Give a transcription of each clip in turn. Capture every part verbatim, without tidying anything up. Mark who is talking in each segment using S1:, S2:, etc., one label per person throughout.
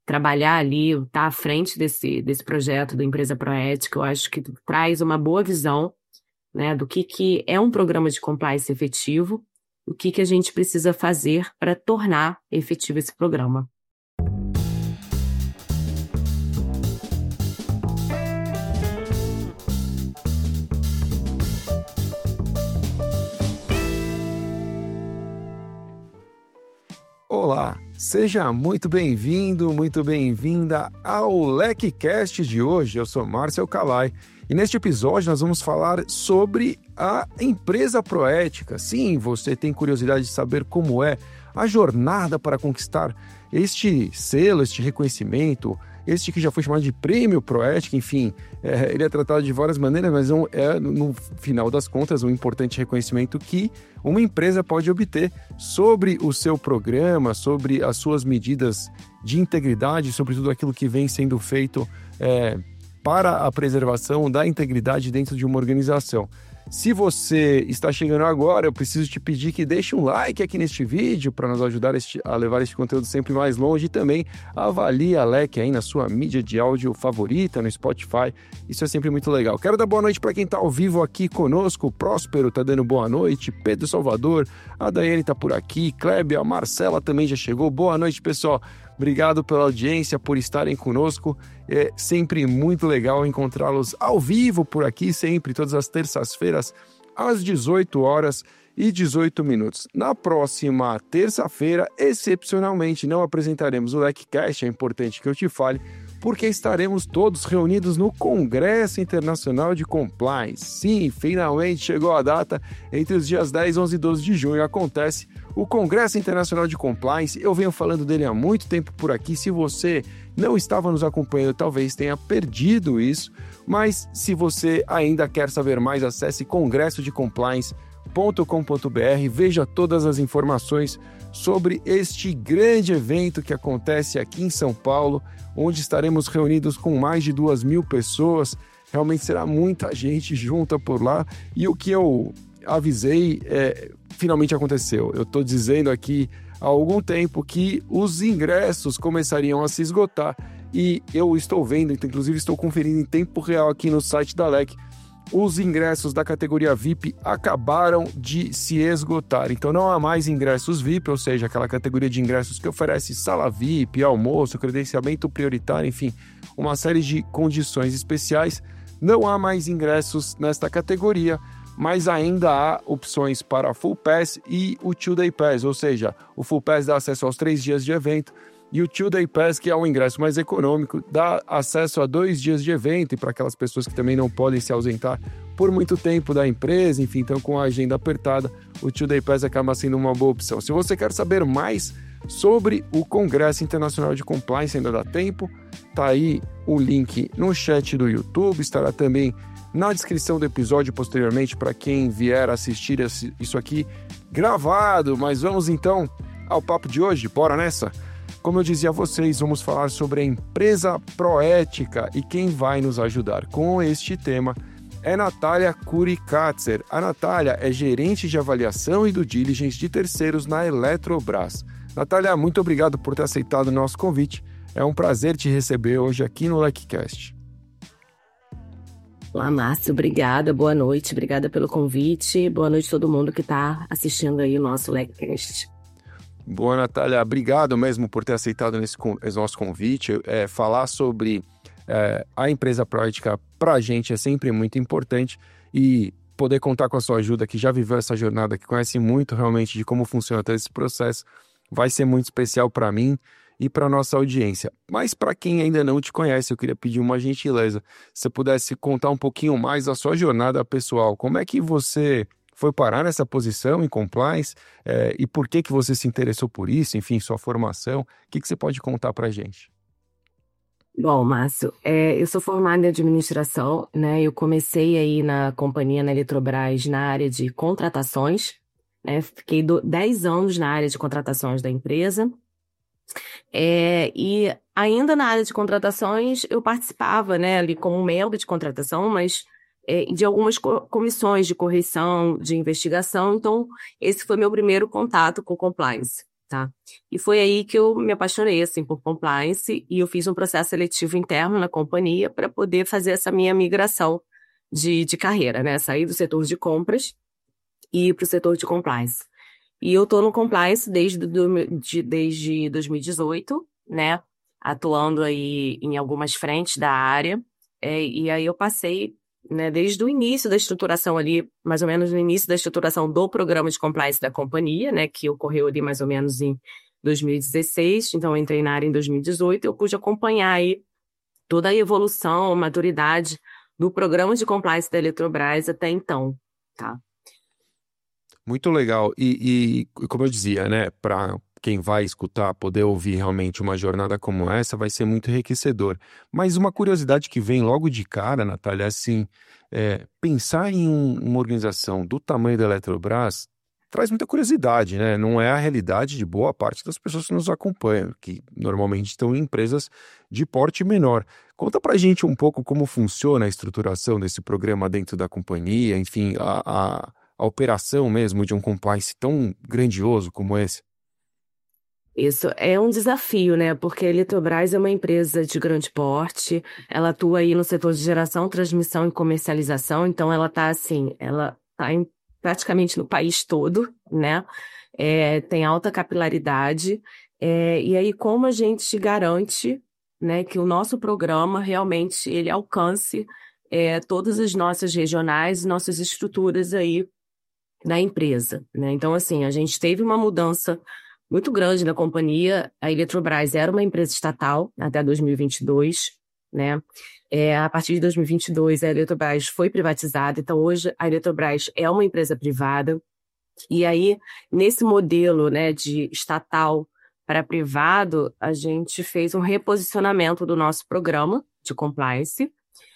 S1: trabalhar ali, estar à frente desse, desse projeto da Empresa Proética, eu acho que traz uma boa visão, né, do que, que é um programa de compliance efetivo, o que, que a gente precisa fazer para tornar efetivo esse programa.
S2: Olá, seja muito bem-vindo, muito bem-vinda ao LecCast de hoje. Eu sou Márcio Calai e neste episódio nós vamos falar sobre a Empresa Proética. Sim, você tem curiosidade de saber como é a jornada para conquistar este selo, este reconhecimento, este que já foi chamado de Prêmio Proética, enfim, é, ele é tratado de várias maneiras, mas não é, no final das contas, um importante reconhecimento que uma empresa pode obter sobre o seu programa, sobre as suas medidas de integridade, sobre tudo aquilo que vem sendo feito é, para a preservação da integridade dentro de uma organização. Se você está chegando agora, eu preciso te pedir que deixe um like aqui neste vídeo para nos ajudar este, a levar este conteúdo sempre mais longe e também avalie a Lec aí na sua mídia de áudio favorita, no Spotify. Isso é sempre muito legal. Quero dar boa noite para quem está ao vivo aqui conosco. O Próspero está dando boa noite, Pedro Salvador, a Daiane está por aqui, Kleber, a Marcela também já chegou. Boa noite, pessoal. Obrigado pela audiência, por estarem conosco. É sempre muito legal encontrá-los ao vivo por aqui, sempre, todas as terças-feiras, às dezoito horas e dezoito minutos. Na próxima terça-feira, excepcionalmente, não apresentaremos o LecCast, é importante que eu te fale, porque estaremos todos reunidos no Congresso Internacional de Compliance. Sim, finalmente chegou a data, entre os dias dez, onze e doze de junho acontece o Congresso Internacional de Compliance. Eu venho falando dele há muito tempo por aqui. Se você não estava nos acompanhando, talvez tenha perdido isso, mas se você ainda quer saber mais, acesse congresso de compliance ponto com ponto b r, veja todas as informações sobre este grande evento que acontece aqui em São Paulo, onde estaremos reunidos com mais de duas mil pessoas. Realmente será muita gente junta por lá, e o que eu avisei é, finalmente aconteceu. Eu estou dizendo aqui há algum tempo que os ingressos começariam a se esgotar, e eu estou vendo, inclusive estou conferindo em tempo real aqui no site da Lec, os ingressos da categoria V I P acabaram de se esgotar. Então não há mais ingressos V I P, ou seja, aquela categoria de ingressos que oferece sala V I P, almoço, credenciamento prioritário, enfim, uma série de condições especiais. Não há mais ingressos nesta categoria, mas ainda há opções para Full Pass e o Two Day Pass, ou seja, o Full Pass dá acesso aos três dias de evento, e o Two Day Pass, que é o ingresso mais econômico, dá acesso a dois dias de evento, e para aquelas pessoas que também não podem se ausentar por muito tempo da empresa, enfim, então com a agenda apertada, o Two Day Pass acaba sendo uma boa opção. Se você quer saber mais sobre o Congresso Internacional de Compliance, ainda dá tempo, tá aí o link no chat do YouTube, estará também na descrição do episódio posteriormente para quem vier assistir isso aqui gravado. Mas vamos então ao papo de hoje, bora nessa? Como eu dizia a vocês, vamos falar sobre a Empresa Proética, e quem vai nos ajudar com este tema é Natália Curikatzer. A Natália é gerente de avaliação e due diligence de terceiros na Eletrobras. Natália, muito obrigado por ter aceitado o nosso convite. É um prazer te receber hoje aqui no LecCast.
S1: Olá, Márcio, obrigada, boa noite, obrigada pelo convite, boa noite a todo mundo que está assistindo aí o nosso LecCast.
S2: Boa, Natália, obrigado mesmo por ter aceitado esse, esse nosso convite. É, falar sobre é, a Empresa Proética para a gente é sempre muito importante, e poder contar com a sua ajuda, que já viveu essa jornada, que conhece muito realmente de como funciona todo esse processo, vai ser muito especial para mim e para a nossa audiência. Mas para quem ainda não te conhece, eu queria pedir uma gentileza, se você pudesse contar um pouquinho mais da sua jornada pessoal. Como é que você foi parar nessa posição em compliance, é, e por que que você se interessou por isso, enfim, sua formação? O que que você pode contar para a gente?
S1: Bom, Márcio, é, eu sou formada em administração, né? Eu comecei aí na companhia, na Eletrobras, na área de contratações, né? Fiquei do, dez anos na área de contratações da empresa. É, e ainda na área de contratações, eu participava, né, ali como membro de contratação, mas é, de algumas co- comissões de correção, de investigação. Então, esse foi meu primeiro contato com compliance. tá? E foi aí que eu me apaixonei, assim, por compliance e eu fiz um processo seletivo interno na companhia para poder fazer essa minha migração de, de carreira, né? Sair do setor de compras e ir para o setor de compliance. E eu tô no compliance desde, do, de, desde dois mil e dezoito, né? Atuando aí em algumas frentes da área. É, e aí eu passei, né, desde o início da estruturação ali, mais ou menos no início da estruturação do programa de compliance da companhia, né? Que ocorreu ali mais ou menos em dois mil e dezesseis. Então eu entrei na área em dois mil e dezoito e eu pude acompanhar aí toda a evolução, a maturidade do programa de compliance da Eletrobras até então, tá?
S2: Muito legal. E, e como eu dizia, né, para quem vai escutar, poder ouvir realmente uma jornada como essa, vai ser muito enriquecedor. Mas uma curiosidade que vem logo de cara, Natália, é assim, é, pensar em um- uma organização do tamanho da Eletrobras traz muita curiosidade, né? Não é a realidade de boa parte das pessoas que nos acompanham, que normalmente estão em empresas de porte menor. Conta pra gente um pouco como funciona a estruturação desse programa dentro da companhia, enfim, a, a, a operação mesmo de um compliance tão grandioso como esse.
S1: Isso é um desafio, né? Porque a Eletrobras é uma empresa de grande porte, ela atua aí no setor de geração, transmissão e comercialização, então ela tá assim, ela tá em, praticamente no país todo, né? É, tem alta capilaridade, é, e aí como a gente garante, né, que o nosso programa realmente ele alcance é, todas as nossas regionais, nossas estruturas aí da empresa, né? Então, assim, a gente teve uma mudança muito grande na companhia. A Eletrobras era uma empresa estatal até dois mil e vinte e dois, né? É, a partir de dois mil e vinte e dois, a Eletrobras foi privatizada. Então, hoje, a Eletrobras é uma empresa privada. E aí, nesse modelo, né, de estatal para privado, a gente fez um reposicionamento do nosso programa de compliance,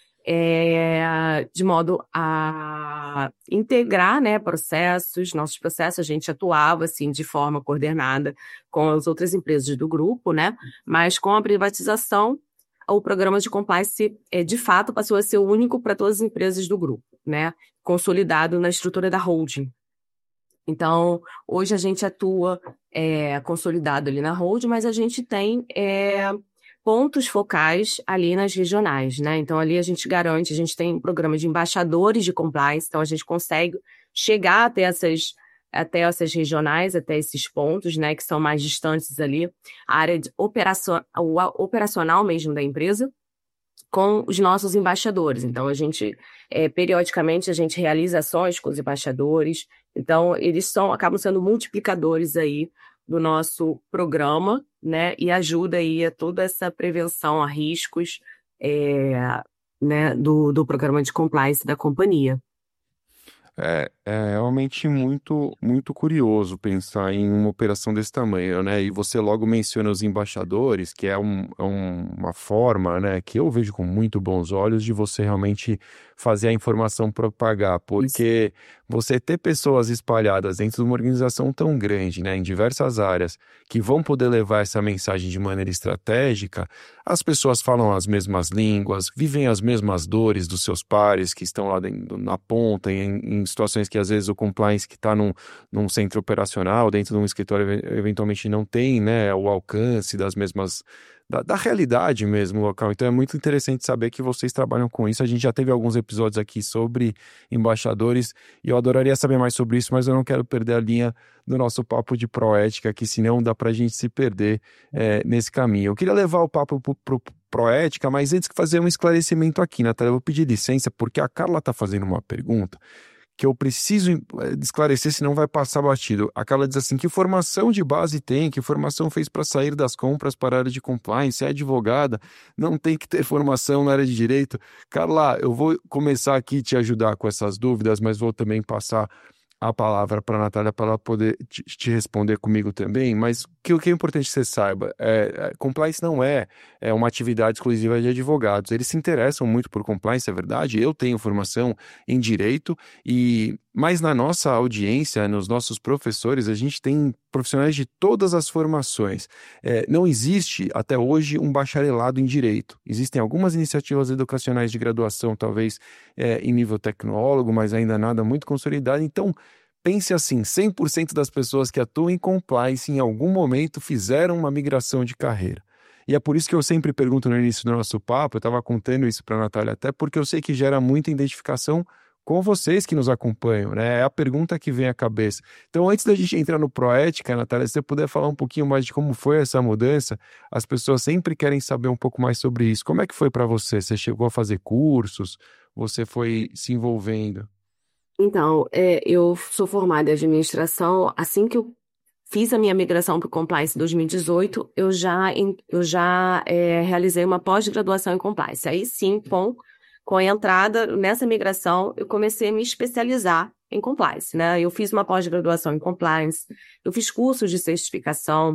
S1: é, de modo a integrar, né, processos, nossos processos. A gente atuava assim de forma coordenada com as outras empresas do grupo, né, mas com a privatização, o programa de compliance, é, de fato, passou a ser o único para todas as empresas do grupo, né, consolidado na estrutura da holding. Então, hoje a gente atua é, consolidado ali na holding, mas a gente tem é, pontos focais ali nas regionais, né? Então, ali a gente garante, a gente tem um programa de embaixadores de compliance, então a gente consegue chegar até essas, até essas regionais, até esses pontos, né, que são mais distantes ali, a área de operação, o operacional mesmo da empresa, com os nossos embaixadores. Então, a gente, é, periodicamente, a gente realiza ações com os embaixadores. Então, eles são, acabam sendo multiplicadores aí do nosso programa, né? E ajuda aí a toda essa prevenção a riscos, é, né, do, do programa de compliance da companhia.
S2: É, é realmente muito, muito curioso pensar em uma operação desse tamanho, né? E você logo menciona os embaixadores, que é, um- é um- uma forma, né, que eu vejo com muito bons olhos de você realmente fazer a informação propagar,
S1: Isso.
S2: porque você ter pessoas espalhadas dentro de uma organização tão grande, né, em diversas áreas, que vão poder levar essa mensagem de maneira estratégica, as pessoas falam as mesmas línguas, vivem as mesmas dores dos seus pares que estão lá dentro, na ponta, em, em situações que às vezes o compliance que está num, num centro operacional, dentro de um escritório, ev- eventualmente não tem, né, o alcance das mesmas, da, da realidade mesmo local. Então é muito interessante saber que vocês trabalham com isso. A gente já teve alguns episódios aqui sobre embaixadores e eu adoraria saber mais sobre isso, mas eu não quero perder a linha do nosso papo de proética, que senão dá para a gente se perder é, nesse caminho. Eu queria levar o papo para o proética, mas antes que fazer um esclarecimento aqui, Natália, eu vou pedir licença, porque a Carla está fazendo uma pergunta que eu preciso eh, esclarecer, senão vai passar batido. A Carla diz assim, que formação de base tem? Que formação fez para sair das compras para a área de compliance? É advogada? Não tem que ter formação na área de direito? Carla, eu vou começar aqui a te ajudar com essas dúvidas, mas vou também passar a palavra para a Natália para ela poder te, te responder comigo também, mas o que, o que é importante que você saiba, é, é, compliance não é, é uma atividade exclusiva de advogados, eles se interessam muito por compliance, é verdade, eu tenho formação em direito, e mas na nossa audiência, nos nossos professores, a gente tem profissionais de todas as formações. É, não existe, até hoje, um bacharelado em direito. Existem algumas iniciativas educacionais de graduação, talvez é, em nível tecnólogo, mas ainda nada muito consolidado. Então, pense assim, cem por cento das pessoas que atuam em compliance em algum momento fizeram uma migração de carreira. E é por isso que eu sempre pergunto no início do nosso papo, eu estava contando isso para a Natália, até porque eu sei que gera muita identificação com vocês que nos acompanham, né? É a pergunta que vem à cabeça. Então, antes da gente entrar no Proética, Natália, se você puder falar um pouquinho mais de como foi essa mudança, as pessoas sempre querem saber um pouco mais sobre isso. Como é que foi para você? Você chegou a fazer cursos? Você foi se envolvendo?
S1: Então, é, eu sou formada em administração. Assim que eu fiz a minha migração para o Compliance em dois mil e dezoito, eu já, em- eu já é, realizei uma pós-graduação em Compliance. Aí sim, com, com a entrada nessa migração, eu comecei a me especializar em Compliance, né? Eu fiz uma pós-graduação em Compliance, eu fiz cursos de certificação,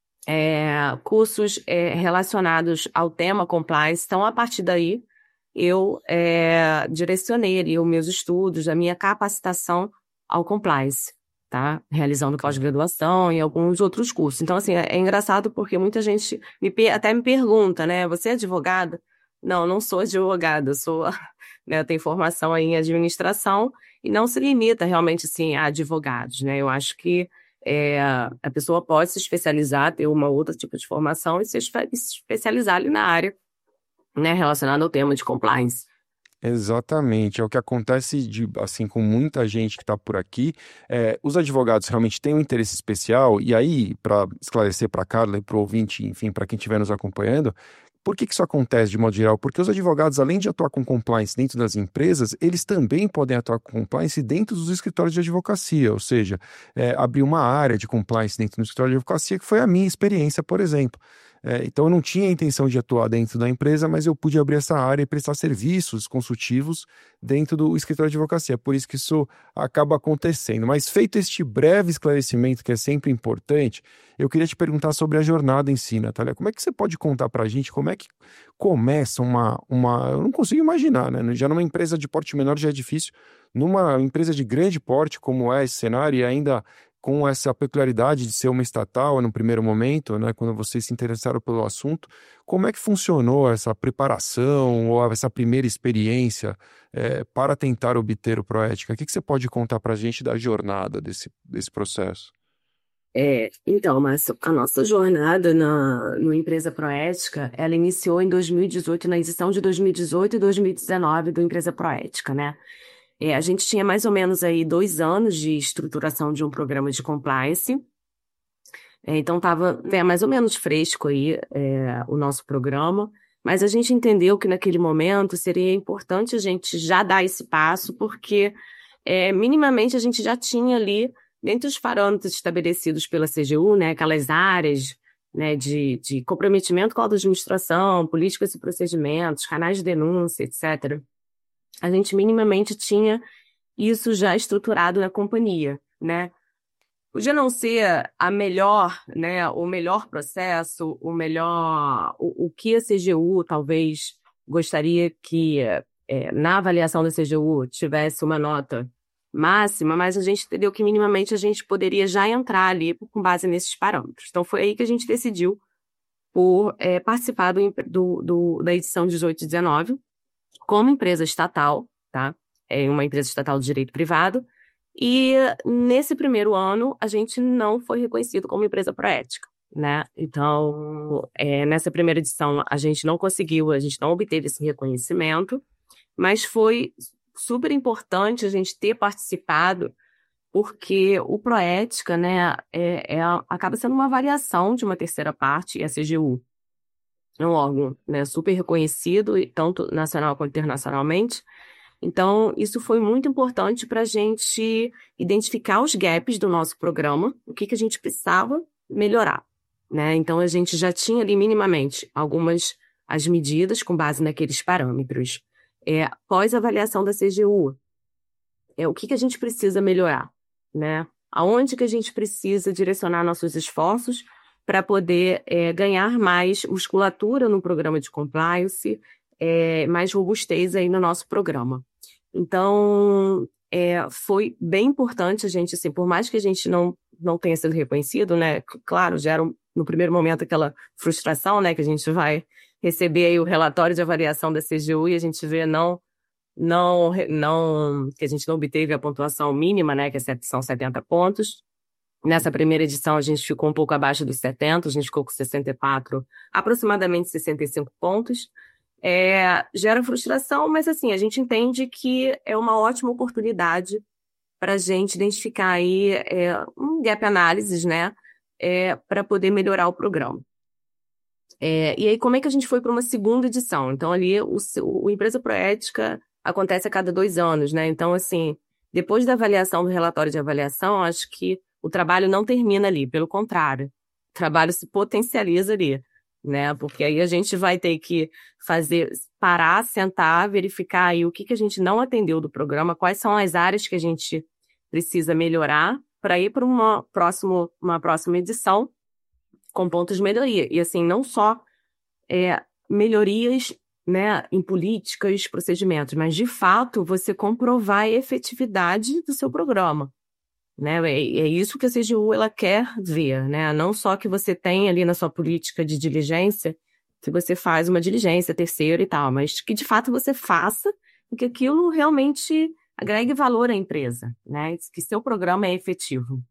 S1: é, cursos é, relacionados ao tema Compliance. Então, a partir daí, eu é, direcionei ali os meus estudos, a minha capacitação ao compliance, tá? Realizando pós-graduação e alguns outros cursos. Então, assim, é, é engraçado porque muita gente me, per- até me pergunta, né? Você é advogada? Não, não sou advogada, eu sou, né, eu tenho formação aí em administração e não se limita realmente, assim, a advogados, né? Eu acho que é, a pessoa pode se especializar, ter uma outra tipo de formação e se espe- se especializar ali na área, né, relacionado ao tema de compliance.
S2: Exatamente, é o que acontece de, assim, com muita gente que está por aqui. É, os advogados realmente têm um interesse especial, e aí, para esclarecer para a Carla e para o ouvinte, enfim, para quem estiver nos acompanhando, por que que isso acontece de modo geral? Porque os advogados, além de atuar com compliance dentro das empresas, eles também podem atuar com compliance dentro dos escritórios de advocacia, ou seja, é, abrir uma área de compliance dentro do escritório de advocacia, que foi a minha experiência, por exemplo. É, então, eu não tinha a intenção de atuar dentro da empresa, mas eu pude abrir essa área e prestar serviços consultivos dentro do escritório de advocacia. É por isso que isso acaba acontecendo. Mas feito este breve esclarecimento, que é sempre importante, eu queria te perguntar sobre a jornada em si, Natália. Como é que você pode contar para a gente como é que começa uma, uma... Eu não consigo imaginar, né? Já numa empresa de porte menor já é difícil. Numa empresa de grande porte, como é esse cenário, e ainda com essa peculiaridade de ser uma estatal no primeiro momento, né, quando vocês se interessaram pelo assunto, como é que funcionou essa preparação ou essa primeira experiência é, para tentar obter o Proética? O que que você pode contar para a gente da jornada desse, desse processo?
S1: É, então, mas a nossa jornada na no Empresa Proética, ela iniciou em dois mil e dezoito, na edição de dois mil e dezoito e dois mil e dezenove do Empresa Proética, né? É, a gente tinha mais ou menos aí dois anos de estruturação de um programa de compliance. É, então estava mais ou menos fresco aí é, o nosso programa, mas a gente entendeu que naquele momento seria importante a gente já dar esse passo, porque é, minimamente a gente já tinha ali, dentre os parâmetros estabelecidos pela C G U, né, aquelas áreas, né, de, de comprometimento com a administração, políticas e procedimentos, canais de denúncia, etcétera. A gente minimamente tinha isso já estruturado na companhia, né? Podia não ser a melhor, né, o melhor processo, o melhor, o, o que a C G U talvez gostaria que é, na avaliação da C G U tivesse uma nota máxima, mas a gente entendeu que minimamente a gente poderia já entrar ali com base nesses parâmetros. Então foi aí que a gente decidiu por é, participar do, do, do, da edição dezoito e dezenove como empresa estatal, tá? É uma empresa estatal de direito privado. E nesse primeiro ano, a gente não foi reconhecido como empresa proética, né? Então, é, nessa primeira edição, a gente não conseguiu, a gente não obteve esse reconhecimento, mas foi super importante a gente ter participado, porque o Proética, né, é, é, acaba sendo uma variação de uma terceira parte, e a C G U é um órgão, né, super reconhecido, tanto nacional quanto internacionalmente. Então, isso foi muito importante para a gente identificar os gaps do nosso programa, o que, que a gente precisava melhorar, né? Então, a gente já tinha ali minimamente algumas as medidas com base naqueles parâmetros. É, após a avaliação da C G U, é, o que, que a gente precisa melhorar, né? Aonde que a gente precisa direcionar nossos esforços para poder é, ganhar mais musculatura no programa de compliance, é, mais robustez aí no nosso programa. Então, é, foi bem importante a gente, assim, por mais que a gente não, não tenha sido reconhecido, né? Claro, gera no primeiro momento aquela frustração, né? Que a gente vai receber aí o relatório de avaliação da C G U e a gente vê não, não, não, que a gente não obteve a pontuação mínima, né, que é- são setenta pontos. Nessa primeira edição, a gente ficou um pouco abaixo dos setenta, a gente ficou com sessenta e quatro, aproximadamente sessenta e cinco pontos. É, gera frustração, mas assim, a gente entende que é uma ótima oportunidade para a gente identificar aí é, um gap analysis, né, é, para poder melhorar o programa. É, e aí, como é que a gente foi para uma segunda edição? Então, ali, o, o Empresa Proética acontece a cada dois anos, né? Então, assim, depois da avaliação do relatório de avaliação, acho que o trabalho não termina ali, pelo contrário, o trabalho se potencializa ali, né? Porque aí a gente vai ter que fazer, parar, sentar, verificar aí o que que a gente não atendeu do programa, quais são as áreas que a gente precisa melhorar para ir para uma próximo, uma próxima edição com pontos de melhoria. E assim, não só é, melhorias, né, em políticas, procedimentos, mas de fato você comprovar a efetividade do seu programa, né? É, é isso que a C G U ela quer ver, né? Não só que você tem ali na sua política de diligência, que você faz uma diligência terceira e tal, mas que de fato você faça e que aquilo realmente agregue valor à empresa, né? Que seu programa é efetivo.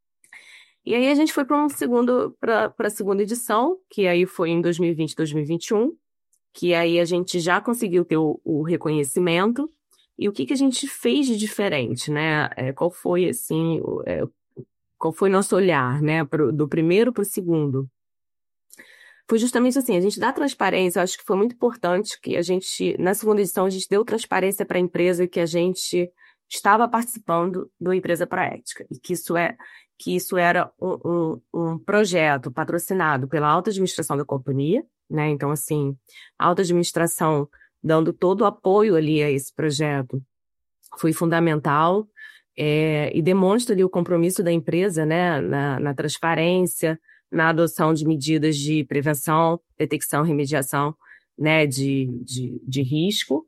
S1: E aí a gente foi para um segundo, para a segunda edição, que aí foi em dois mil e vinte, dois mil e vinte e um, que aí a gente já conseguiu ter o, o reconhecimento. E o que que a gente fez de diferente, né? É, qual foi, assim, o- é, qual foi nosso olhar, né? Pro- do primeiro para o segundo? Foi justamente assim, a gente dá transparência, eu acho que foi muito importante que a gente, na segunda edição, a gente deu transparência para a empresa que a gente estava participando do Empresa Proética, e que isso é, que isso era um, um, um projeto patrocinado pela alta administração da companhia, né? Então, assim, a alta administração dando todo o apoio ali a esse projeto foi fundamental, é, e demonstra ali o compromisso da empresa, né, na, na transparência, na adoção de medidas de prevenção, detecção, remediação, né, de, de, de risco.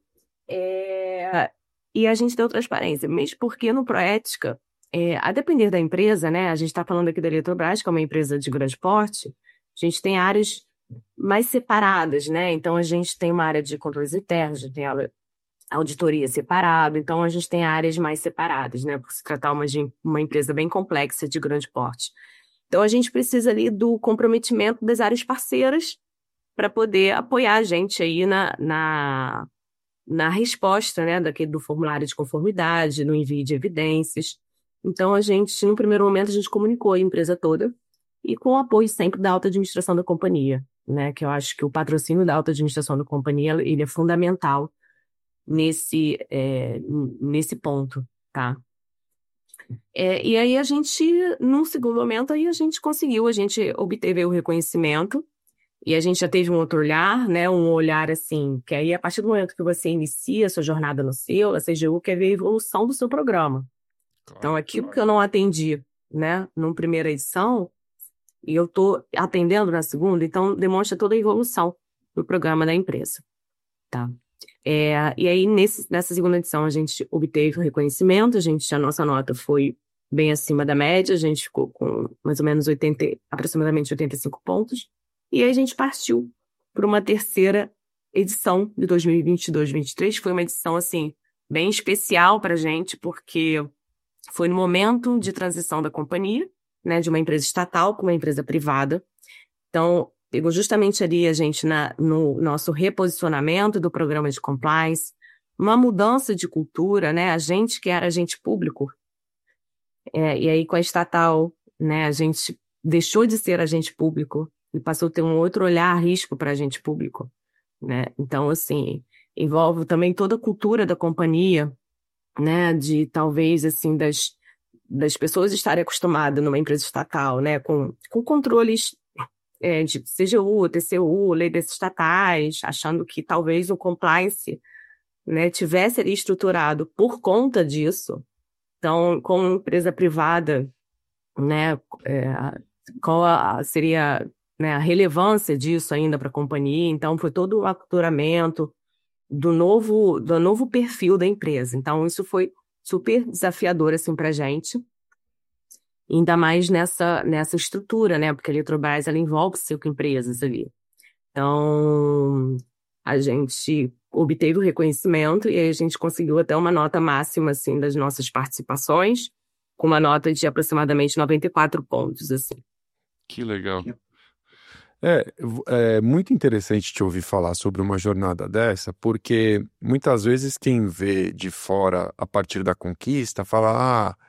S1: É, e a gente deu transparência, mesmo porque no Proética, é, a depender da empresa, né, a gente está falando aqui da Eletrobras, que é uma empresa de grande porte, a gente tem áreas mais separadas, né? Então a gente tem uma área de controles internos, a gente tem a auditoria separado, então a gente tem áreas mais separadas, né? Por se tratar uma, de uma empresa bem complexa de grande porte. Então a gente precisa ali do comprometimento das áreas parceiras para poder apoiar a gente aí na, na, na resposta, né, daquele, do formulário de conformidade, no envio de evidências. Então a gente, no primeiro momento, a gente comunicou a empresa toda e com o apoio sempre da alta administração da companhia, né? Que eu acho que o patrocínio da alta administração da companhia, ele é fundamental nesse, é, nesse ponto, tá? É, e aí a gente, num segundo momento, aí a gente conseguiu, a gente obteve o reconhecimento e a gente já teve um outro olhar, né? Um olhar assim, que aí a partir do momento que você inicia a sua jornada no seu, a C G U quer ver a evolução do seu programa. Então,
S2: Claro.
S1: aquilo que eu não atendi, né, numa primeira edição, e eu estou atendendo na segunda, então demonstra toda a evolução do programa da empresa, tá? É, e aí, nesse, nessa segunda edição, a gente obteve o reconhecimento, a gente, a nossa nota foi bem acima da média, a gente ficou com mais ou menos oitenta, aproximadamente oitenta e cinco pontos, e aí a gente partiu para uma terceira edição de dois mil e vinte e dois, dois mil e vinte e três, foi uma edição, assim, bem especial para a gente, porque foi no momento de transição da companhia, né, de uma empresa estatal para uma empresa privada. Então, pegou justamente ali a gente na, no nosso reposicionamento do programa de compliance, uma mudança de cultura, né? A gente que era agente público, é, e aí com a estatal, né? A gente deixou de ser agente público e passou a ter um outro olhar a risco para agente público, né? Então, assim, envolve também toda a cultura da companhia, né? De talvez, assim, das, das pessoas estarem acostumadas numa empresa estatal, né? Com, com controles é, de C G U, T C U, lei das estatais, achando que talvez o compliance, né, tivesse ali estruturado por conta disso. Então, como empresa privada, né, é, qual a, seria, né, a relevância disso ainda para a companhia? Então, foi todo o aculturamento do novo, do novo perfil da empresa. Então, isso foi super desafiador assim, para a gente. Ainda mais nessa, nessa estrutura, né? Porque a Eletrobras, ela envolve cinco empresas ali. Então, a gente obteve o reconhecimento e aí a gente conseguiu até uma nota máxima, assim, das nossas participações, com uma nota de aproximadamente noventa e quatro pontos, assim.
S2: Que legal. É, é muito interessante te ouvir falar sobre uma jornada dessa, porque muitas vezes quem vê de fora a partir da conquista fala, ah,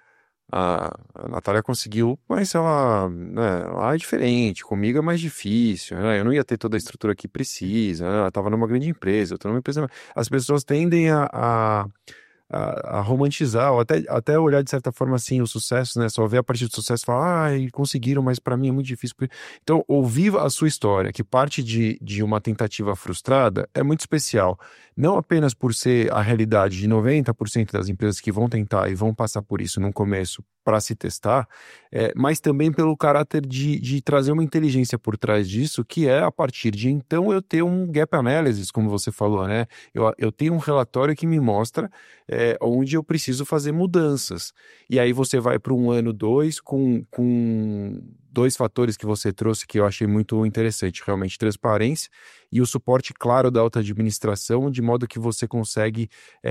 S2: a a Natália conseguiu, mas ela, né, lá é diferente, comigo é mais difícil, né? Eu não ia ter toda a estrutura que precisa, né? Ela estava numa grande empresa, eu estou numa empresa. As pessoas tendem a, a, a- a romantizar, ou até, até olhar de certa forma assim o sucesso, né? Só ver a partir do sucesso e falar, ah, conseguiram, mas para mim é muito difícil. Então, ouvir a sua história, que parte de, de uma tentativa frustrada, é muito especial. Não apenas por ser a realidade de noventa por cento das empresas que vão tentar e vão passar por isso no começo para se testar, é, mas também pelo caráter de, de trazer uma inteligência por trás disso, que é a partir de então eu ter um gap analysis, como você falou, né? Eu, eu tenho um relatório que me mostra é, onde eu preciso fazer mudanças. E aí você vai para um ano dois com, com dois fatores que você trouxe que eu achei muito interessante, realmente transparência e o suporte claro da alta administração, de modo que você consegue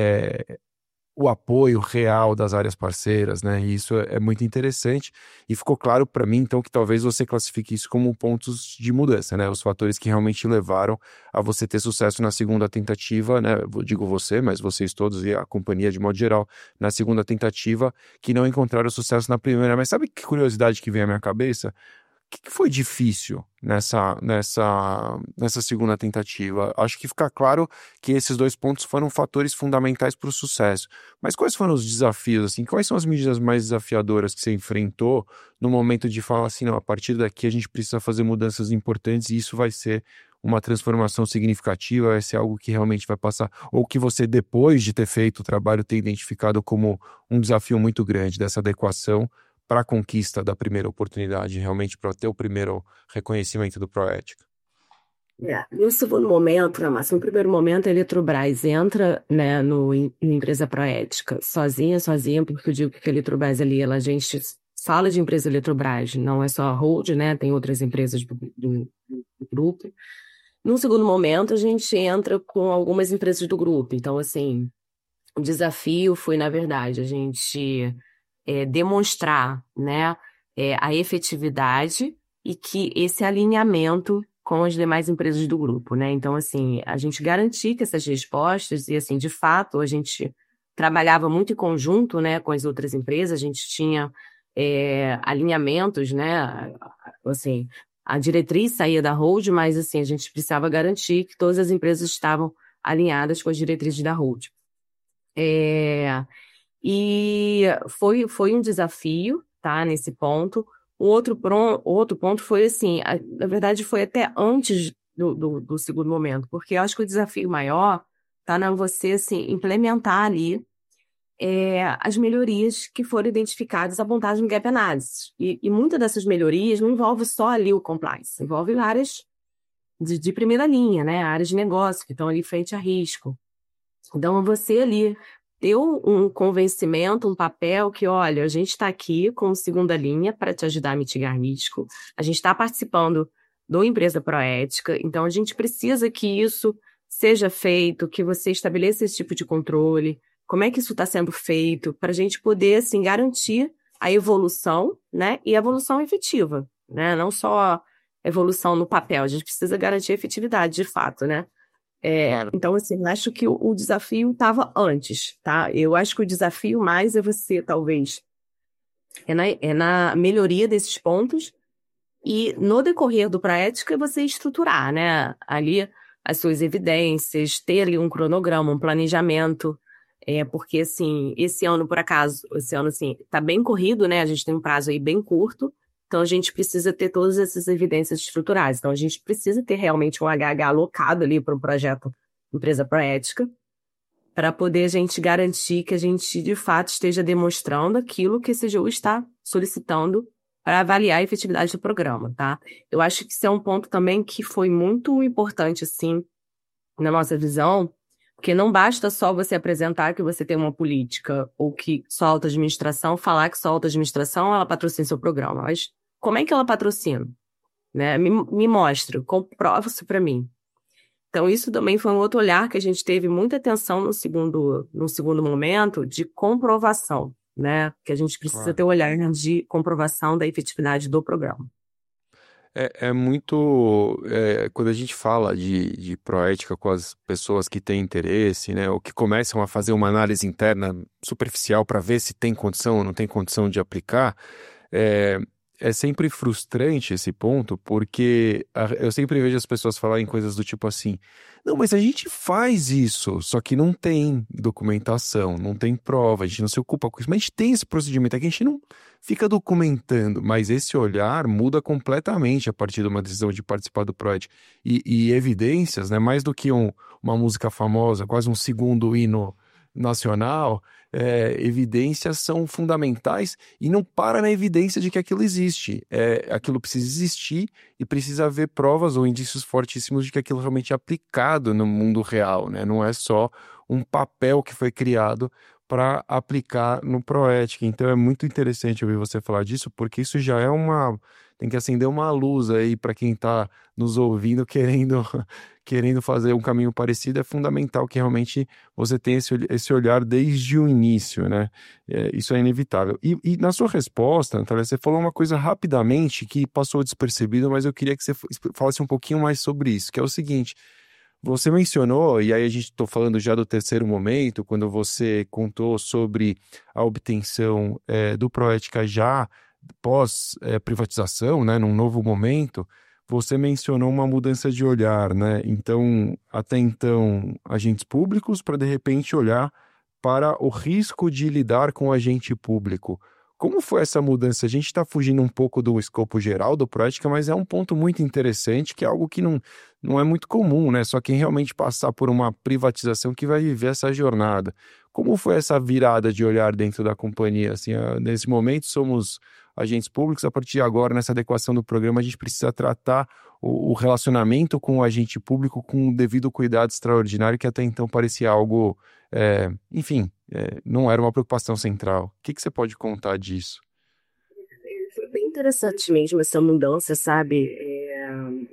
S2: é, o apoio real das áreas parceiras, né? E isso é, é muito interessante. E ficou claro para mim, então, que talvez você classifique isso como pontos de mudança, né? Os fatores que realmente levaram a você ter sucesso na segunda tentativa, né? Eu digo você, mas vocês todos e a companhia de modo geral, na segunda tentativa, que não encontraram sucesso na primeira. Mas sabe que curiosidade que vem à minha cabeça? O que que foi difícil nessa, nessa, nessa segunda tentativa? Acho que fica claro que esses dois pontos foram fatores fundamentais para o sucesso. Mas quais foram os desafios, assim? Quais são as medidas mais desafiadoras que você enfrentou no momento de falar assim, não, a partir daqui a gente precisa fazer mudanças importantes e isso vai ser uma transformação significativa, vai ser algo que realmente vai passar, ou que você, depois de ter feito o trabalho, tem identificado como um desafio muito grande dessa adequação para a conquista da primeira oportunidade, realmente para ter o primeiro reconhecimento do Proética.
S1: É, no segundo momento, né, Márcio, no primeiro momento, a Eletrobras entra, né, no, em em empresa proética, sozinha, sozinha, porque eu digo que a Eletrobras ali, ela, a gente fala de empresa Eletrobras, não é só a Hold, né, tem outras empresas do, do- do grupo. No segundo momento, a gente entra com algumas empresas do grupo, então, assim, o desafio foi, na verdade, a gente é, demonstrar, né, é, a efetividade e que esse alinhamento com as demais empresas do grupo, né? Então, assim, a gente garantir que essas respostas, e assim, de fato, a gente trabalhava muito em conjunto, né, com as outras empresas, a gente tinha é, alinhamentos, né, assim, a diretriz saía da Hold, mas, assim, a gente precisava garantir que todas as empresas estavam alinhadas com as diretrizes da Hold. É, e foi, foi um desafio, tá, nesse ponto. O outro, pron- outro ponto foi assim, a- na verdade foi até antes do, do, do segundo momento, porque eu acho que o desafio maior tá na você, assim, implementar ali é, as melhorias que foram identificadas apontadas no Gap Analysis. E, e muitas dessas melhorias não envolve só ali o compliance, envolve áreas de, de primeira linha, né, áreas de negócio que estão ali frente a risco. Então, você ali ter um um convencimento, um papel que, olha, a gente está aqui com segunda linha para te ajudar a mitigar risco, a gente está participando do Empresa Proética, então a gente precisa que isso seja feito, que você estabeleça esse tipo de controle, como é que isso está sendo feito, para a gente poder, assim, garantir a evolução, né, e a evolução efetiva, né, não só evolução no papel, a gente precisa garantir a efetividade, de fato, né. É,
S2: Claro.
S1: então, assim, eu acho que o, o desafio estava antes, tá? Eu acho que o desafio mais é você, talvez, é na, é na melhoria desses pontos e no decorrer do prática você estruturar, né? Ali as suas evidências, ter ali um cronograma, um planejamento, é, porque, assim, esse ano, por acaso, esse ano, assim, tá bem corrido, né? A gente tem um prazo aí bem curto, então a gente precisa ter todas essas evidências estruturais. Então a gente precisa ter realmente um H H alocado ali para o projeto Empresa Proética, para poder a gente garantir que a gente, de fato, esteja demonstrando aquilo que a C G U está solicitando para avaliar a efetividade do programa, tá? Eu acho que isso é um ponto também que foi muito importante, assim, na nossa visão, porque não basta só você apresentar que você tem uma política ou que sua alta administração falar que sua alta administração ela patrocina seu programa, mas como é que ela patrocina? Né? Me, me mostra, comprova isso para mim. Então, isso também foi um outro olhar que a gente teve muita atenção no segundo, no segundo momento de comprovação, né? Que a gente precisa
S2: Claro.
S1: ter o olhar de comprovação da efetividade do programa.
S2: É, é muito. É, quando a gente fala de, de proética com as pessoas que têm interesse, né, ou que começam a fazer uma análise interna superficial para ver se tem condição ou não tem condição de aplicar, é, é sempre frustrante esse ponto, porque a- eu sempre vejo as pessoas falarem coisas do tipo assim: não, mas a gente faz isso, só que não tem documentação, não tem prova, a gente não se ocupa com isso, mas a gente tem esse procedimento aqui, a gente não fica documentando, mas esse olhar muda completamente a partir de uma decisão de participar do Proed. E, e evidências, né, mais do que um- uma música famosa, quase um segundo hino nacional, é, evidências são fundamentais e não para na evidência de que aquilo existe. É, aquilo precisa existir e precisa haver provas ou indícios fortíssimos de que aquilo realmente é aplicado no mundo real, né? Não é só um papel que foi criado para aplicar no Proética. Então é muito interessante ouvir você falar disso, porque isso já é uma. Tem que acender uma luz aí para quem está nos ouvindo, querendo, querendo fazer um caminho parecido. É fundamental que realmente você tenha esse, ol- esse olhar desde o início, né? É, isso é inevitável. E, e na sua resposta, Natália, você falou uma coisa rapidamente que passou despercebido, mas eu queria que você f- falasse um pouquinho mais sobre isso, que é o seguinte. Você mencionou, e aí a gente estou falando já do terceiro momento, quando você contou sobre a obtenção eh, do Proética já pós-privatização, né, num novo momento, você mencionou uma mudança de olhar, né? Então, até então, agentes públicos, para de repente olhar para o risco de lidar com o agente público. Como foi essa mudança? A gente está fugindo um pouco do escopo geral do Proética, mas é um ponto muito interessante, que é algo que não não é muito comum, né? Só quem realmente passar por uma privatização que vai viver essa jornada. Como foi essa virada de olhar dentro da companhia? Assim, ah, nesse momento somos agentes públicos, a partir de agora, nessa adequação do programa, a gente precisa tratar o, o relacionamento com o agente público com o devido cuidado extraordinário, que até então parecia algo, é, enfim, é, não era uma preocupação central. O que que você pode contar disso?
S1: Foi bem interessante mesmo essa mudança, sabe? É,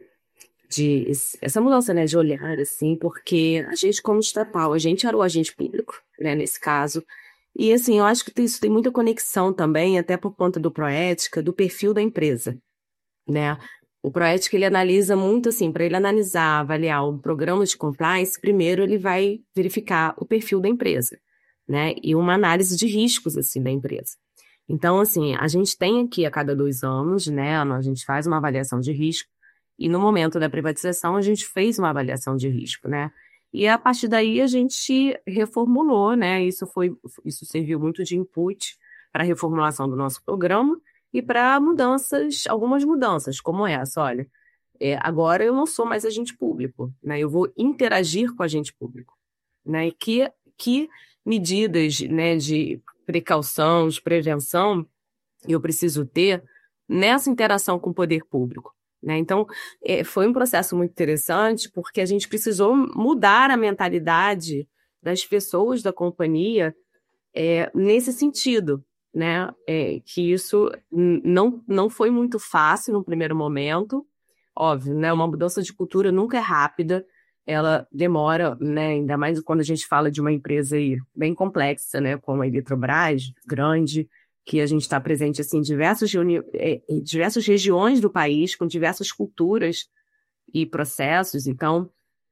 S1: de esse- essa mudança, né, de olhar, assim, porque a gente, como estatal, a gente era o agente público, né, nesse caso. E, assim, eu acho que tem- isso tem muita conexão também, até por conta do Proética, do perfil da empresa, né? O Proética, ele analisa muito, assim, para ele analisar, avaliar o programa de compliance, primeiro ele vai verificar o perfil da empresa, né? E uma análise de riscos, assim, da empresa. Então, assim, a gente tem aqui a cada dois anos, né? A gente faz uma avaliação de risco e no momento da privatização a gente fez uma avaliação de risco, né? E a partir daí a gente reformulou, né? Isso foi, isso serviu muito de input para a reformulação do nosso programa e para mudanças, algumas mudanças, como essa, olha, é, agora eu não sou mais agente público, né? Eu vou interagir com o agente público, né? E que, que medidas, né, de precaução, de prevenção eu preciso ter nessa interação com o poder público, né? Então, é, foi um processo muito interessante porque a gente precisou mudar a mentalidade das pessoas da companhia é, nesse sentido, né? É, que isso n- não, não foi muito fácil no primeiro momento, óbvio, né? Uma mudança de cultura nunca é rápida, ela demora, né? Ainda mais quando a gente fala de uma empresa aí bem complexa, né? Como a Eletrobras, grande, que a gente está presente assim, em diversas, reuni- é, em diversas regiões do país, com diversas culturas e processos, então.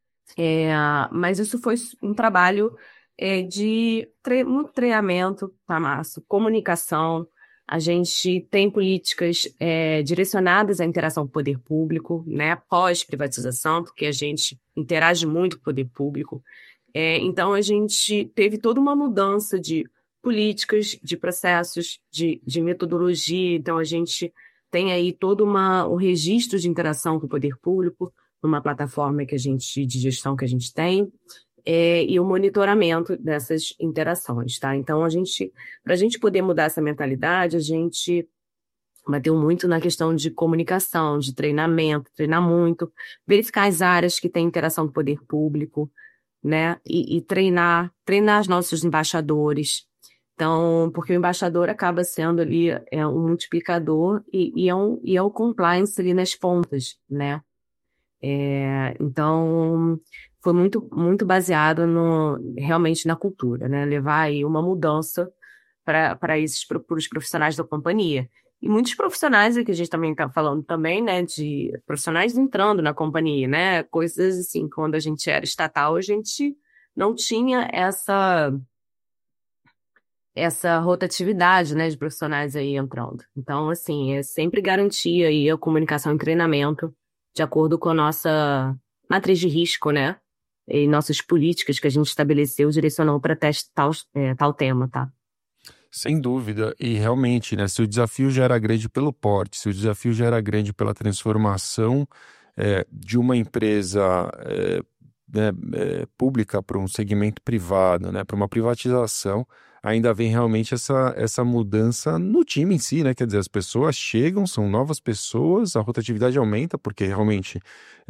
S1: É, mas isso foi um trabalho é, de tre muito treinamento, tá, Márcio? Comunicação. A gente tem políticas é, direcionadas à interação com o poder público, né? Pós-privatização, porque a gente interage muito com o poder público. É, então, a gente teve toda uma mudança de políticas, de processos, de, de metodologia. Então, a gente tem aí todo uma, um registro de interação com o poder público, numa plataforma que a gente, de gestão que a gente tem, é, e o monitoramento dessas interações, tá? Então, a gente, para a gente poder mudar essa mentalidade, a gente bateu muito na questão de comunicação, de treinamento, treinar muito, verificar as áreas que têm interação com o poder público, né? E, e treinar, treinar os nossos embaixadores. Então, porque o embaixador acaba sendo ali é, um multiplicador e, e, é um, e é o compliance ali nas pontas, né? É, então, foi muito, muito baseado no, realmente na cultura, né? Levar aí uma mudança para para esses para os profissionais da companhia. E muitos profissionais, aqui a gente também está falando também, né, de profissionais entrando na companhia, né? Coisas assim, quando a gente era estatal, a gente não tinha essa essa rotatividade, né, de profissionais aí entrando. Então, assim, é sempre garantir aí a comunicação e treinamento de acordo com a nossa matriz de risco, né? E nossas políticas que a gente estabeleceu direcionou para tal, é, tal tema, tá?
S2: Sem dúvida, e realmente, né, se o desafio já era grande pelo porte, se o desafio já era grande pela transformação é, de uma empresa é, né, é, pública para um segmento privado, né, para uma privatização, ainda vem realmente essa, essa mudança no time em si, né? Quer dizer, as pessoas chegam, são novas pessoas, a rotatividade aumenta, porque realmente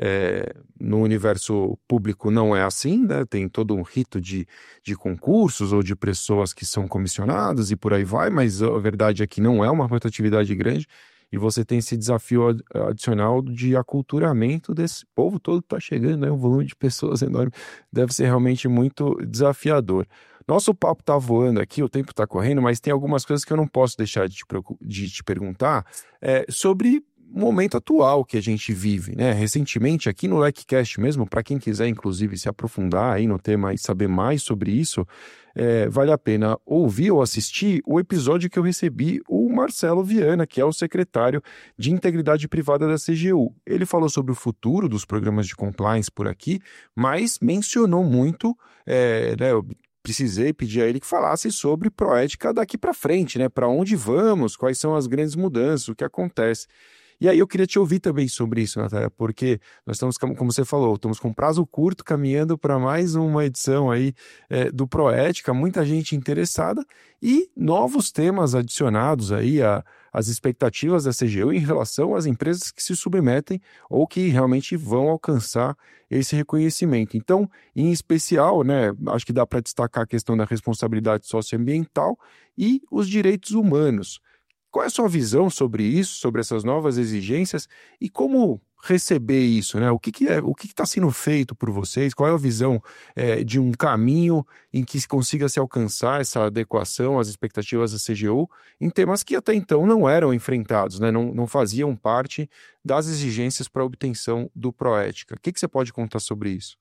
S2: é, no universo público não é assim, né? Tem todo um rito de, de concursos ou de pessoas que são comissionadas e por aí vai, mas a verdade é que não é uma rotatividade grande. E você tem esse desafio adicional de aculturamento desse povo todo que está chegando, né? Um volume de pessoas enorme. Deve ser realmente muito desafiador. Nosso papo tá voando aqui, o tempo tá correndo, mas tem algumas coisas que eu não posso deixar de te, de te perguntar é, sobre o momento atual que a gente vive, né? Recentemente, aqui no LecCast mesmo, para quem quiser, inclusive, se aprofundar aí no tema e saber mais sobre isso, é, vale a pena ouvir ou assistir o episódio que eu recebi o Marcelo Viana, que é o secretário de Integridade Privada da C G U. Ele falou sobre o futuro dos programas de compliance por aqui, mas mencionou muito, é, né, precisei pedir a ele que falasse sobre Proética daqui para frente, né? Para onde vamos, quais são as grandes mudanças, o que acontece. E aí eu queria te ouvir também sobre isso, Natália, porque nós estamos, como você falou, estamos com prazo curto, caminhando para mais uma edição aí é, do Proética, muita gente interessada e novos temas adicionados aí a as expectativas da C G U em relação às empresas que se submetem ou que realmente vão alcançar esse reconhecimento. Então, em especial, né, acho que dá para destacar a questão da responsabilidade socioambiental e os direitos humanos. Qual é a sua visão sobre isso, sobre essas novas exigências e como receber isso, né? O que que é, o que está sendo feito por vocês? Qual é a visão é, de um caminho em que se consiga se alcançar essa adequação às expectativas da C G U em temas que até então não eram enfrentados, né? Não, não faziam parte das exigências para a obtenção do Proética. O que que você pode contar sobre isso?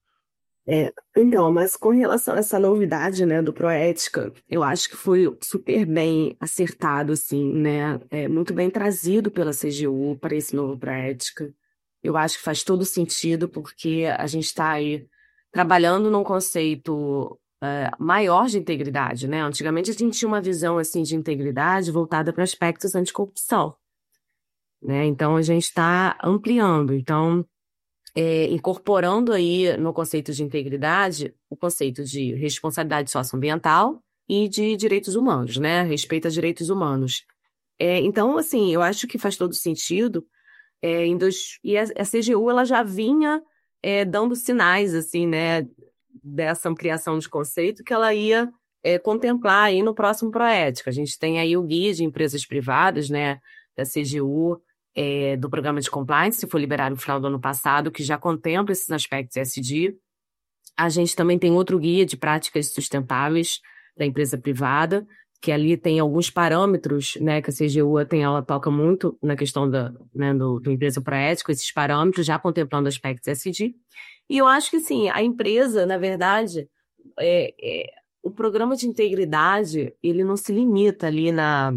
S1: É, então, mas com relação a essa novidade, né, do Proética, eu acho que foi super bem acertado, assim, né, é muito bem trazido pela C G U para esse novo Proética. Eu acho que faz todo sentido, porque a gente está aí trabalhando num conceito é, maior de integridade, né? Antigamente a gente tinha uma visão, assim, de integridade voltada para aspectos anticorrupção, né? Então a gente está ampliando. Então, é, incorporando aí no conceito de integridade o conceito de responsabilidade socioambiental e de direitos humanos, né? Respeito a direitos humanos. É, então, assim, eu acho que faz todo sentido. É, em dois, e a, a C G U ela já vinha é, dando sinais, assim, né, dessa ampliação de conceito que ela ia é, contemplar aí no próximo Proética. A gente tem aí o guia de empresas privadas, né, da C G U, é, do programa de compliance, que foi liberado no final do ano passado, que já contempla esses aspectos E S G. A gente também tem outro guia de práticas sustentáveis da empresa privada, que ali tem alguns parâmetros, né, que a C G U tem, ela toca muito na questão da, né, do, do empresa proética, esses parâmetros, já contemplando aspectos E S G. E eu acho que, sim, a empresa, na verdade, é, é, o programa de integridade, ele não se limita ali na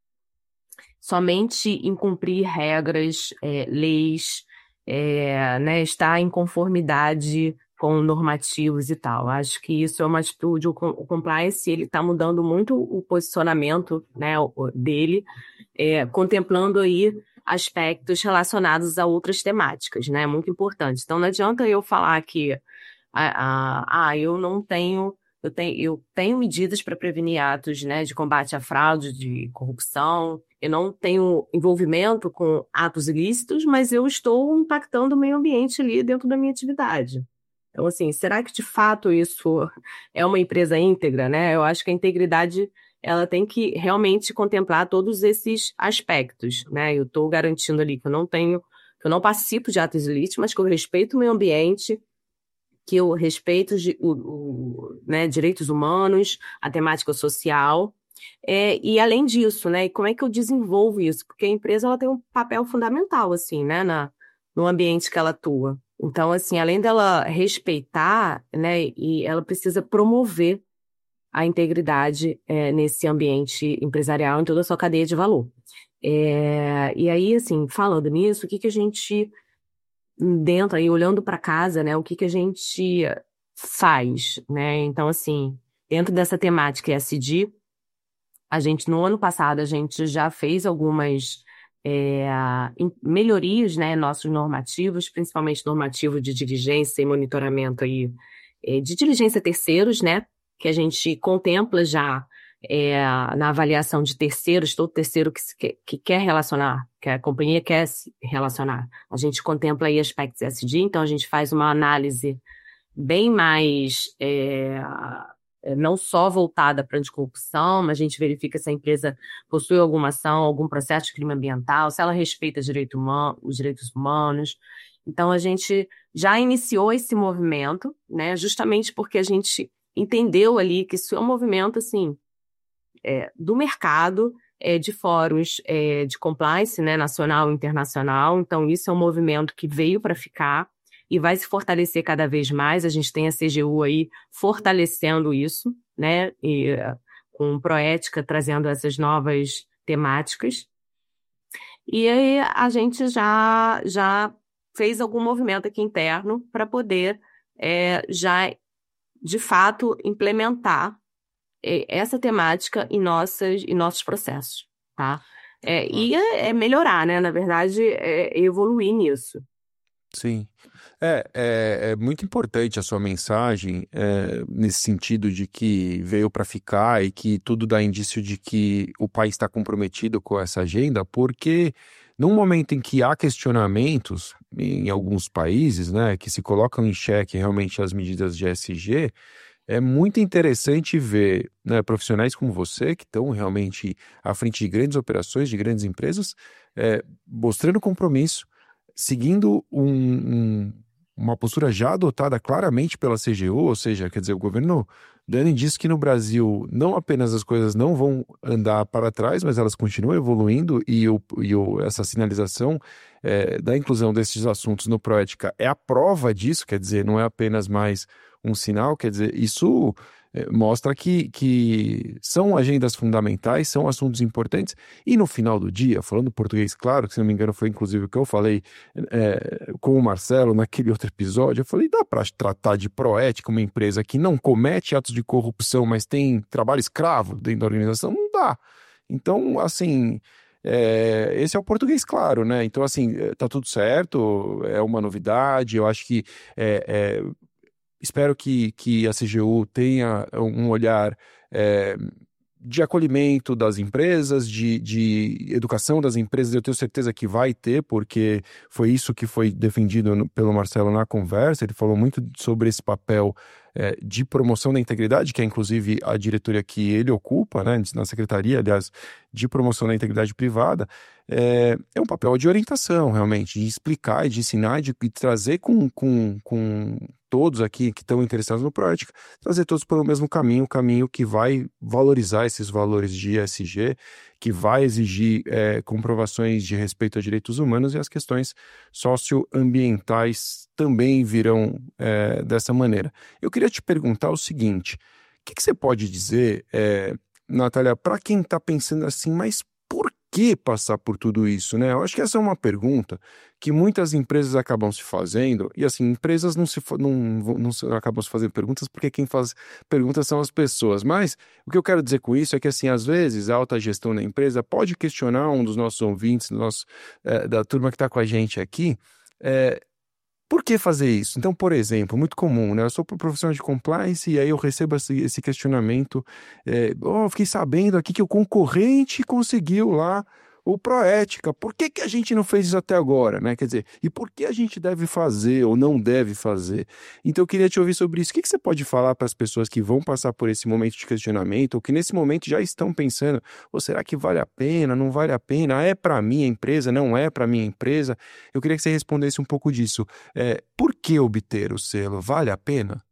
S1: somente em cumprir regras, é, leis, é, né, estar em conformidade com normativos e tal. Acho que isso é uma atitude, o, o compliance, ele está mudando muito o posicionamento, né, o, dele, é, contemplando aí aspectos relacionados a outras temáticas, né, muito importante. Então, não adianta eu falar que ah, ah, eu não tenho, eu tenho, eu tenho medidas para prevenir atos, né, de combate à fraude, de corrupção, eu não tenho envolvimento com atos ilícitos, mas eu estou impactando o meio ambiente ali dentro da minha atividade. Então, assim, será que de fato isso é uma empresa íntegra, né? Eu acho que a integridade, ela tem que realmente contemplar todos esses aspectos, né? Eu estou garantindo ali que eu não tenho que eu não participo de atos ilícitos, mas que eu respeito o meio ambiente, que eu respeito o, o, né, direitos humanos, a temática social, é, e além disso, né, como é que eu desenvolvo isso? Porque a empresa ela tem um papel fundamental, assim, né, na, no ambiente que ela atua. Então, assim, além dela respeitar, né, e ela precisa promover a integridade é, nesse ambiente empresarial, em toda a sua cadeia de valor. É, e aí, assim, falando nisso, o que que a gente dentro aí, olhando para casa, né, o que que a gente faz, né? Então, assim, dentro dessa temática E S G, a gente, no ano passado, a gente já fez algumas é, melhorias, né, nossos normativos, principalmente normativo de diligência e monitoramento aí, é, de diligência a terceiros, né, que a gente contempla já é, na avaliação de terceiros, todo terceiro que, que, que quer relacionar, que a companhia quer se relacionar. A gente contempla aí aspectos E S G, então a gente faz uma análise bem mais, é, não só voltada para a anticorrupção, mas a gente verifica se a empresa possui alguma ação, algum processo de crime ambiental, se ela respeita direito humano, os direitos humanos. Então a gente já iniciou esse movimento, né, justamente porque a gente entendeu ali que isso é um movimento, assim, É, do mercado, é, de fóruns é, de compliance, né, nacional e internacional. Então, isso é um movimento que veio para ficar e vai se fortalecer cada vez mais. A gente tem a C G U aí fortalecendo isso, né, e, com Proética trazendo essas novas temáticas. E aí a gente já, já fez algum movimento aqui interno para poder é, já, de fato, implementar essa temática em, nossas, em nossos processos, tá? É, e é, é melhorar, né? Na verdade, é evoluir nisso.
S2: Sim. É, é, é muito importante a sua mensagem, é, nesse sentido de que veio para ficar e que tudo dá indício de que o país está comprometido com essa agenda, porque num momento em que há questionamentos em alguns países, né, que se colocam em xeque realmente as medidas de E S G, é muito interessante ver, né, profissionais como você, que estão realmente à frente de grandes operações, de grandes empresas, é, mostrando compromisso, seguindo um, um, uma postura já adotada claramente pela C G U, ou seja, quer dizer, o governo dando indício que no Brasil não apenas as coisas não vão andar para trás, mas elas continuam evoluindo e, o, e o, essa sinalização é, da inclusão desses assuntos no Proética é a prova disso, quer dizer, não é apenas mais um sinal, quer dizer, isso é, mostra que, que são agendas fundamentais, são assuntos importantes, e no final do dia, falando português claro, que se não me engano foi inclusive o que eu falei é, com o Marcelo naquele outro episódio, eu falei, dá para tratar de Proética uma empresa que não comete atos de corrupção, mas tem trabalho escravo dentro da organização? Não dá. Então, assim... É, esse é o português claro, né? Então, assim, tá tudo certo, é uma novidade, eu acho que é, é, espero que, que a C G U tenha um olhar é, de acolhimento das empresas, de, de educação das empresas, eu tenho certeza que vai ter, porque foi isso que foi defendido no, pelo Marcelo na conversa, ele falou muito sobre esse papel é, de promoção da integridade, que é inclusive a diretoria que ele ocupa, né, na secretaria, aliás, de promoção da integridade privada, é, é um papel de orientação, realmente, de explicar, de ensinar, de, de trazer com, com, com todos aqui que estão interessados no Proética, trazer todos pelo mesmo caminho, o caminho que vai valorizar esses valores de E S G, que vai exigir é, comprovações de respeito a direitos humanos, e as questões socioambientais também virão é, dessa maneira. Eu queria te perguntar o seguinte, o que, que você pode dizer, é, Natália, para quem está pensando assim, mas por que passar por tudo isso, né? Eu acho que essa é uma pergunta que muitas empresas acabam se fazendo, e assim, empresas não, se, não, não se, acabam se fazendo perguntas porque quem faz perguntas são as pessoas, mas o que eu quero dizer com isso é que, assim, às vezes a alta gestão da empresa pode questionar um dos nossos ouvintes, do nosso, é, da turma que está com a gente aqui, é, por que fazer isso? Então, por exemplo, muito comum, né? Eu sou profissional de compliance e aí eu recebo esse, esse questionamento. É, oh, eu fiquei sabendo aqui que o concorrente conseguiu lá o Proética, por que que a gente não fez isso até agora, né? Quer dizer, e por que a gente deve fazer ou não deve fazer? Então eu queria te ouvir sobre isso. O que que você pode falar para as pessoas que vão passar por esse momento de questionamento ou que nesse momento já estão pensando, ou será que vale a pena, não vale a pena? É para minha empresa, não é para minha empresa? Eu queria que você respondesse um pouco disso. É, por que obter o selo? Vale a pena?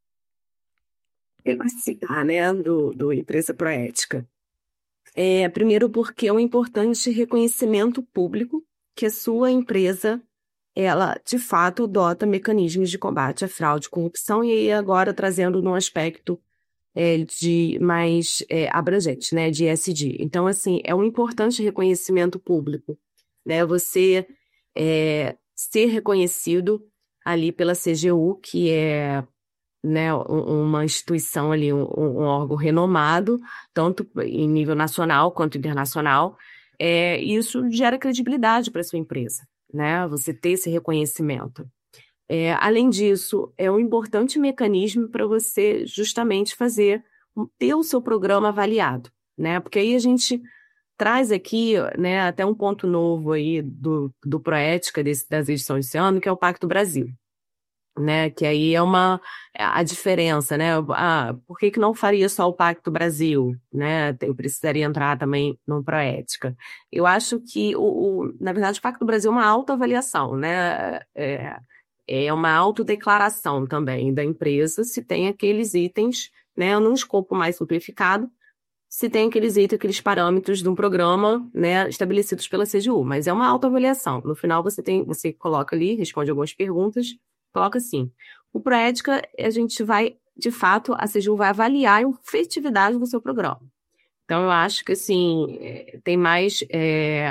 S1: Eu gosto de citar, né, do, do Empresa Proética. É, primeiro porque é um importante reconhecimento público que a sua empresa, ela, de fato, adota mecanismos de combate à fraude e corrupção, e aí agora trazendo num aspecto é, de mais é, abrangente, né, de E S G. Então, assim, é um importante reconhecimento público, né, você é, ser reconhecido ali pela C G U, que é, né, um- uma instituição ali, um, um órgão renomado, tanto em nível nacional quanto internacional, é, isso gera credibilidade para sua empresa, né, você ter esse reconhecimento. É, além disso, é um importante mecanismo para você justamente fazer, um- ter o seu programa avaliado, né? Porque aí a gente traz aqui, né, até um ponto novo aí do, do Proética desse, das edições desse ano, que é o Pacto Brasil, né? Que aí é uma é a diferença, né? Ah, por que que não faria só o Pacto Brasil, né? Eu precisaria entrar também no Proética. Eu acho que o, o- na verdade o Pacto Brasil é uma autoavaliação, né? É, é uma autodeclaração também da empresa se tem aqueles itens, né? Num escopo mais simplificado, se tem aqueles itens, aqueles parâmetros de um programa, né, estabelecidos pela C G U, mas é uma autoavaliação. No final você tem, você coloca ali, responde algumas perguntas, coloca assim. O Proética, a gente vai, de fato, a C G U vai avaliar a efetividade do seu programa. Então, eu acho que, assim, eh, tem mais, eh,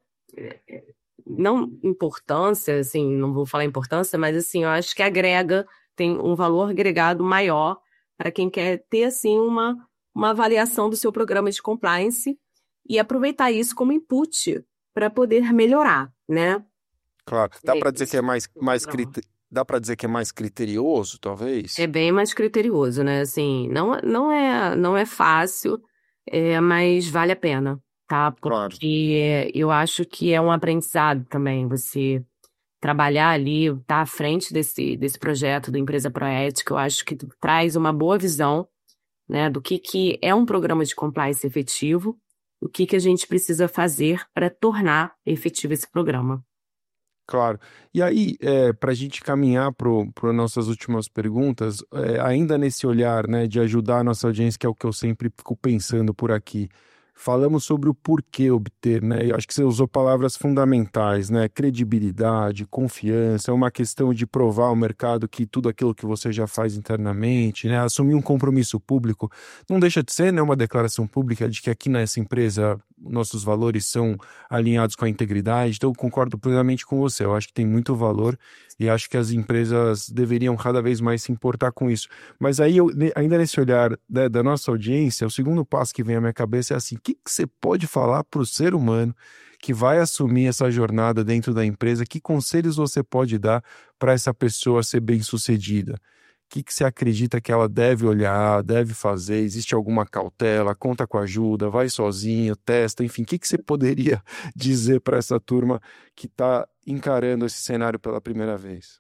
S1: não importância, assim, não vou falar importância, mas, assim, eu acho que agrega, tem um valor agregado maior para quem quer ter, assim, uma, uma avaliação do seu programa de compliance e aproveitar isso como input para poder melhorar, né?
S2: Claro. Dá
S1: É
S2: para dizer que é
S1: isso.
S2: mais, mais crite- dá para dizer que é mais criterioso,
S1: É
S2: talvez?
S1: bem mais criterioso, né? Assim, não, não é, não é fácil, é, mas vale a pena, tá?
S2: Claro.
S1: Porque eu acho que é um aprendizado também, você trabalhar ali, estar tá à frente desse, desse projeto do Empresa Proética, eu acho que traz uma boa visão, né, do que, que é um programa de compliance efetivo, o que, que a gente precisa fazer para tornar efetivo esse programa.
S2: Claro. E aí, para a gente caminhar para nossas últimas perguntas, é, ainda nesse olhar, né, de ajudar a nossa audiência, que é o que eu sempre fico pensando por aqui, falamos sobre o porquê obter, né? Eu acho que você usou palavras fundamentais, né? Credibilidade, confiança, é uma questão de provar ao mercado que tudo aquilo que você já faz internamente, né? Assumir um compromisso público, não deixa de ser, né, uma declaração pública de que aqui nessa empresa nossos valores são alinhados com a integridade. Então, eu concordo plenamente com você. Eu acho que tem muito valor e acho que as empresas deveriam cada vez mais se importar com isso. Mas aí, eu, ainda nesse olhar, né, da nossa audiência, o segundo passo que vem à minha cabeça é assim: o que, que você pode falar para o ser humano que vai assumir essa jornada dentro da empresa? Que conselhos você pode dar para essa pessoa ser bem-sucedida? O que, que você acredita que ela deve olhar, deve fazer? Existe alguma cautela? Conta com ajuda? Vai sozinho? Testa? Enfim, o que, que você poderia dizer para essa turma que está encarando esse cenário pela primeira vez?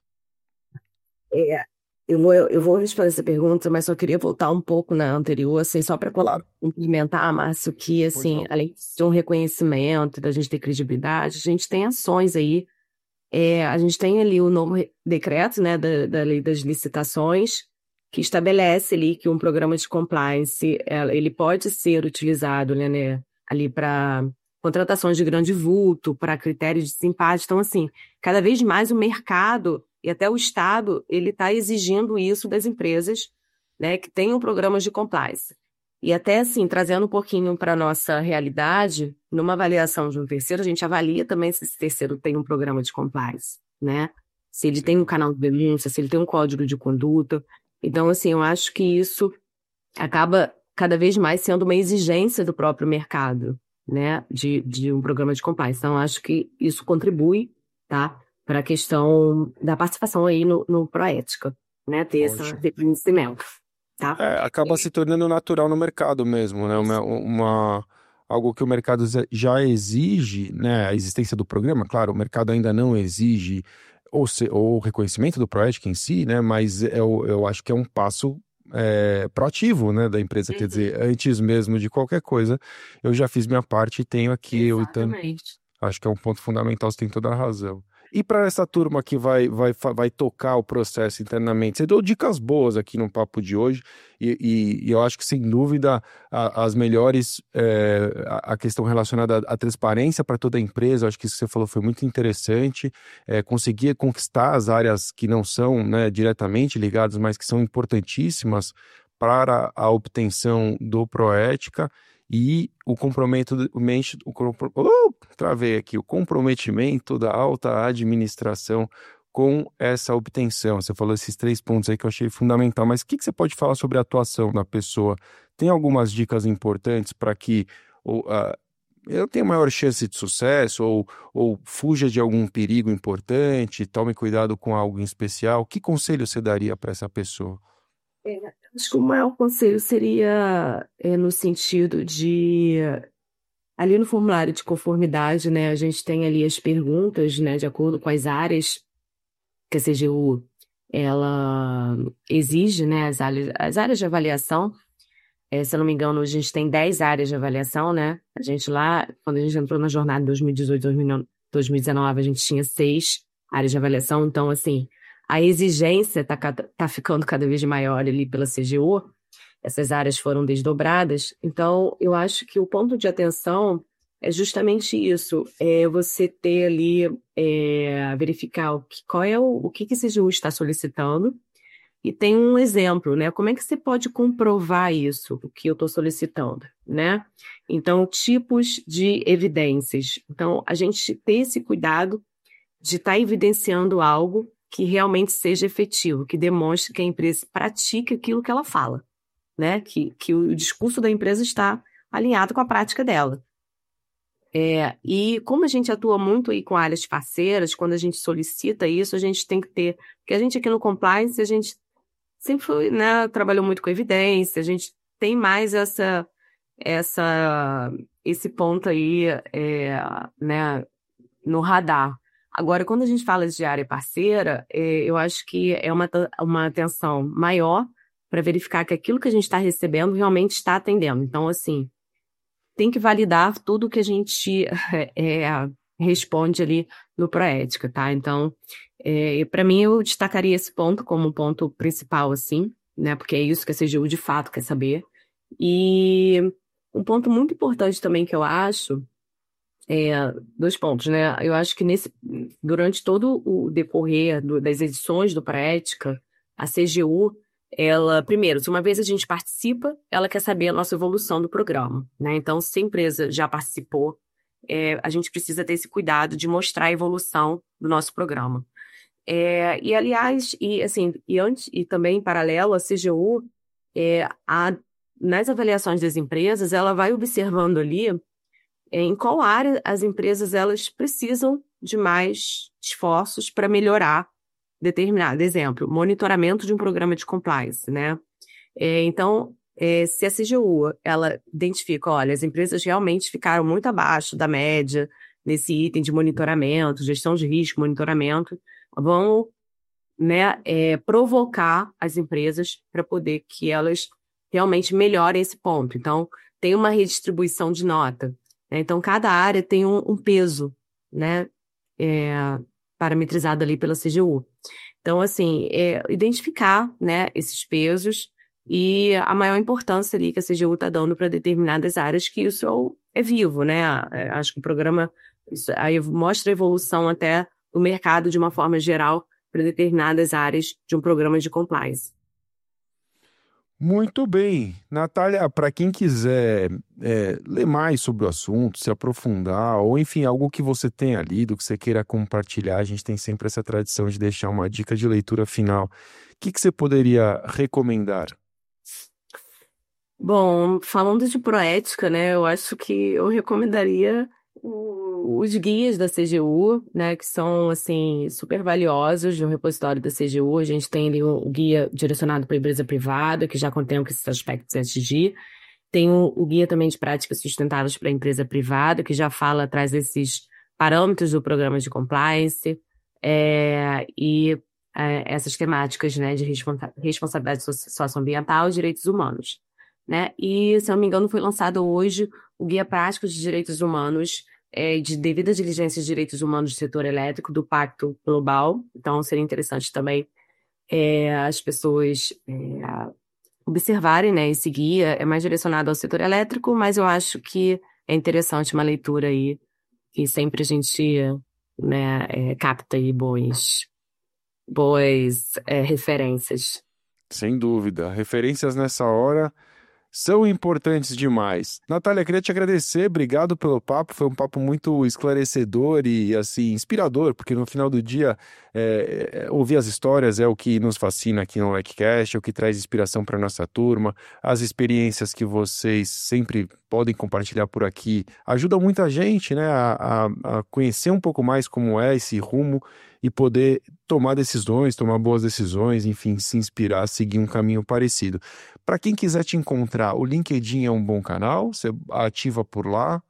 S1: É, eu vou, eu vou responder essa pergunta, mas só queria voltar um pouco na anterior, assim, só para
S2: Claro.
S1: complementar, Márcio, que,
S2: Pois
S1: assim,
S2: não.
S1: além de um reconhecimento, da gente ter credibilidade, a gente tem ações aí. É, a gente tem ali o novo re- decreto, né, da, da lei das licitações, que estabelece ali que um programa de compliance, é, ele pode ser utilizado, né, né, ali para contratações de grande vulto, para critérios de desempate. Então, assim, cada vez mais o mercado e até o Estado, ele está exigindo isso das empresas, né, que tenham programas de compliance. E até assim, trazendo um pouquinho para a nossa realidade, numa avaliação de um terceiro, a gente avalia também se esse terceiro tem um programa de compliance, né? Se ele tem um
S2: Sim.
S1: canal de denúncia, se ele tem um código de conduta. Então, assim, eu acho que isso acaba cada vez mais sendo uma exigência do próprio mercado, né? De, de um programa de compliance. Então, eu acho que isso contribui, tá? Para a questão da participação aí no, no Proética, né? Ter esse
S2: Ótimo.
S1: reconhecimento, tá?
S2: É, acaba se tornando natural no mercado mesmo, né? Uma, uma- algo que o mercado já exige, né, a existência do programa. Claro, o mercado ainda não exige ou, se, ou o reconhecimento do Proética em si, né, mas eu, eu acho que é um passo é, proativo, né, da empresa. Uhum. Quer dizer, antes mesmo de qualquer coisa, eu já fiz minha parte e tenho aqui...
S1: Exatamente.
S2: Eu, acho que é um ponto fundamental, você tem toda a razão. E para essa turma que vai, vai, vai tocar o processo internamente, você deu dicas boas aqui no papo de hoje, e, e, e eu acho que, sem dúvida, a, as melhores, é, a, a questão relacionada à, à transparência para toda a empresa, eu acho que isso que você falou foi muito interessante, é, conseguir conquistar as áreas que não são, né, diretamente ligadas, mas que são importantíssimas para a obtenção do Proética. E o comprometimento, o, oh, travei aqui, o comprometimento da alta administração com essa obtenção. Você falou esses três pontos aí que eu achei fundamental, mas o que, que você pode falar sobre a atuação da pessoa? Tem algumas dicas importantes para que ou, uh, eu tenha maior chance de sucesso ou, ou fuja de algum perigo importante, tome cuidado com algo em especial? Que conselho você daria para essa pessoa?
S1: É, acho que o maior conselho seria é, no sentido de, ali no formulário de conformidade, né, a gente tem ali as perguntas, né, de acordo com as áreas que a C G U, ela exige, né, as áreas, as áreas de avaliação. É, se eu não me engano, a gente tem dez áreas de avaliação, né, a gente lá, quando a gente entrou na jornada em dois mil e dezoito, dois mil e dezenove, a gente tinha seis áreas de avaliação, então, assim, a exigência está tá ficando cada vez maior ali pela C G U, essas áreas foram desdobradas, então eu acho que o ponto de atenção é justamente isso, é você ter ali, é, verificar o que, qual é o, o que, que a C G U está solicitando, e tem um exemplo, né? Como é que você pode comprovar isso, o que eu estou solicitando, né? Então, tipos de evidências. Então, a gente ter esse cuidado de estar tá evidenciando algo que realmente seja efetivo, que demonstre que a empresa pratica aquilo que ela fala, né? Que, que o discurso da empresa está alinhado com a prática dela. É, e como a gente atua muito aí com áreas parceiras, quando a gente solicita isso, a gente tem que ter... Porque a gente aqui no Compliance, a gente sempre foi, né, trabalhou muito com evidência, a gente tem mais essa, essa, esse ponto aí, é, né, no radar. Agora, quando a gente fala de área parceira, é, eu acho que é uma, uma atenção maior para verificar que aquilo que a gente está recebendo realmente está atendendo. Então, assim, tem que validar tudo que a gente é, responde ali no Proética, tá? Então, é, para mim, eu destacaria esse ponto como um ponto principal, assim, né? Porque é isso que a C G U de fato quer saber. E um ponto muito importante também que eu acho É, dois pontos, né? Eu acho que nesse, durante todo o decorrer do, das edições do Proética, a C G U, ela, primeiro, se uma vez a gente participa, ela quer saber a nossa evolução do programa, né? Então, se a empresa já participou, é, a gente precisa ter esse cuidado de mostrar a evolução do nosso programa. É, e, aliás, e, assim, e, antes, e também em paralelo, a C G U, é, a, nas avaliações das empresas, ela vai observando ali em qual área as empresas elas precisam de mais esforços para melhorar determinado exemplo, monitoramento de um programa de compliance, né? É, então, é, se a C G U ela identifica, olha, as empresas realmente ficaram muito abaixo da média nesse item de monitoramento, gestão de risco, monitoramento, vão, né, é, provocar as empresas para poder que elas realmente melhorem esse ponto. Então, tem uma redistribuição de nota. Então, cada área tem um, um peso, né, é, parametrizado ali pela C G U. Então, assim, é, identificar, né, esses pesos e a maior importância ali que a C G U está dando para determinadas áreas, que isso é vivo, né? Acho que o programa isso, aí mostra a evolução até do mercado de uma forma geral para determinadas áreas de um programa de compliance.
S2: Muito bem. Natália, para quem quiser é, ler mais sobre o assunto, se aprofundar, ou enfim, algo que você tenha lido, que você queira compartilhar, a gente tem sempre essa tradição de deixar uma dica de leitura final. O que, que você poderia recomendar?
S1: Bom, falando de Proética, né, eu acho que eu recomendaria o, os guias da C G U, né, que são, assim, super valiosos no repositório da C G U. A gente tem ali o, o guia direcionado para a empresa privada, que já contempla esses aspectos E S G, Tem o, o Guia também de Práticas Sustentáveis para a Empresa Privada, que já fala, traz esses parâmetros do programa de compliance é, e é, essas temáticas, né, de responsa- responsabilidade so- socioambiental e direitos humanos. Né? E, se eu não me engano, foi lançado hoje o Guia Prático de Direitos Humanos, é, de devida diligência de direitos humanos do setor elétrico do Pacto Global. Então, seria interessante também é, as pessoas é, observarem, né, esse guia. É mais direcionado ao setor elétrico, mas eu acho que é interessante uma leitura aí, que sempre a gente, né, é, capta aí boas, boas é, referências.
S2: Sem dúvida. Referências nessa hora são importantes demais. Natália, queria te agradecer, obrigado pelo papo, foi um papo muito esclarecedor e, assim, inspirador, porque no final do dia, é, é, ouvir as histórias é o que nos fascina aqui no LecCast, é o que traz inspiração para nossa turma, as experiências que vocês sempre podem compartilhar por aqui ajudam muita gente, né, a, a, a conhecer um pouco mais como é esse rumo e poder tomar decisões, tomar boas decisões, enfim, se inspirar, seguir um caminho parecido. Para quem quiser te encontrar, o LinkedIn é um bom canal? Você ativa por lá?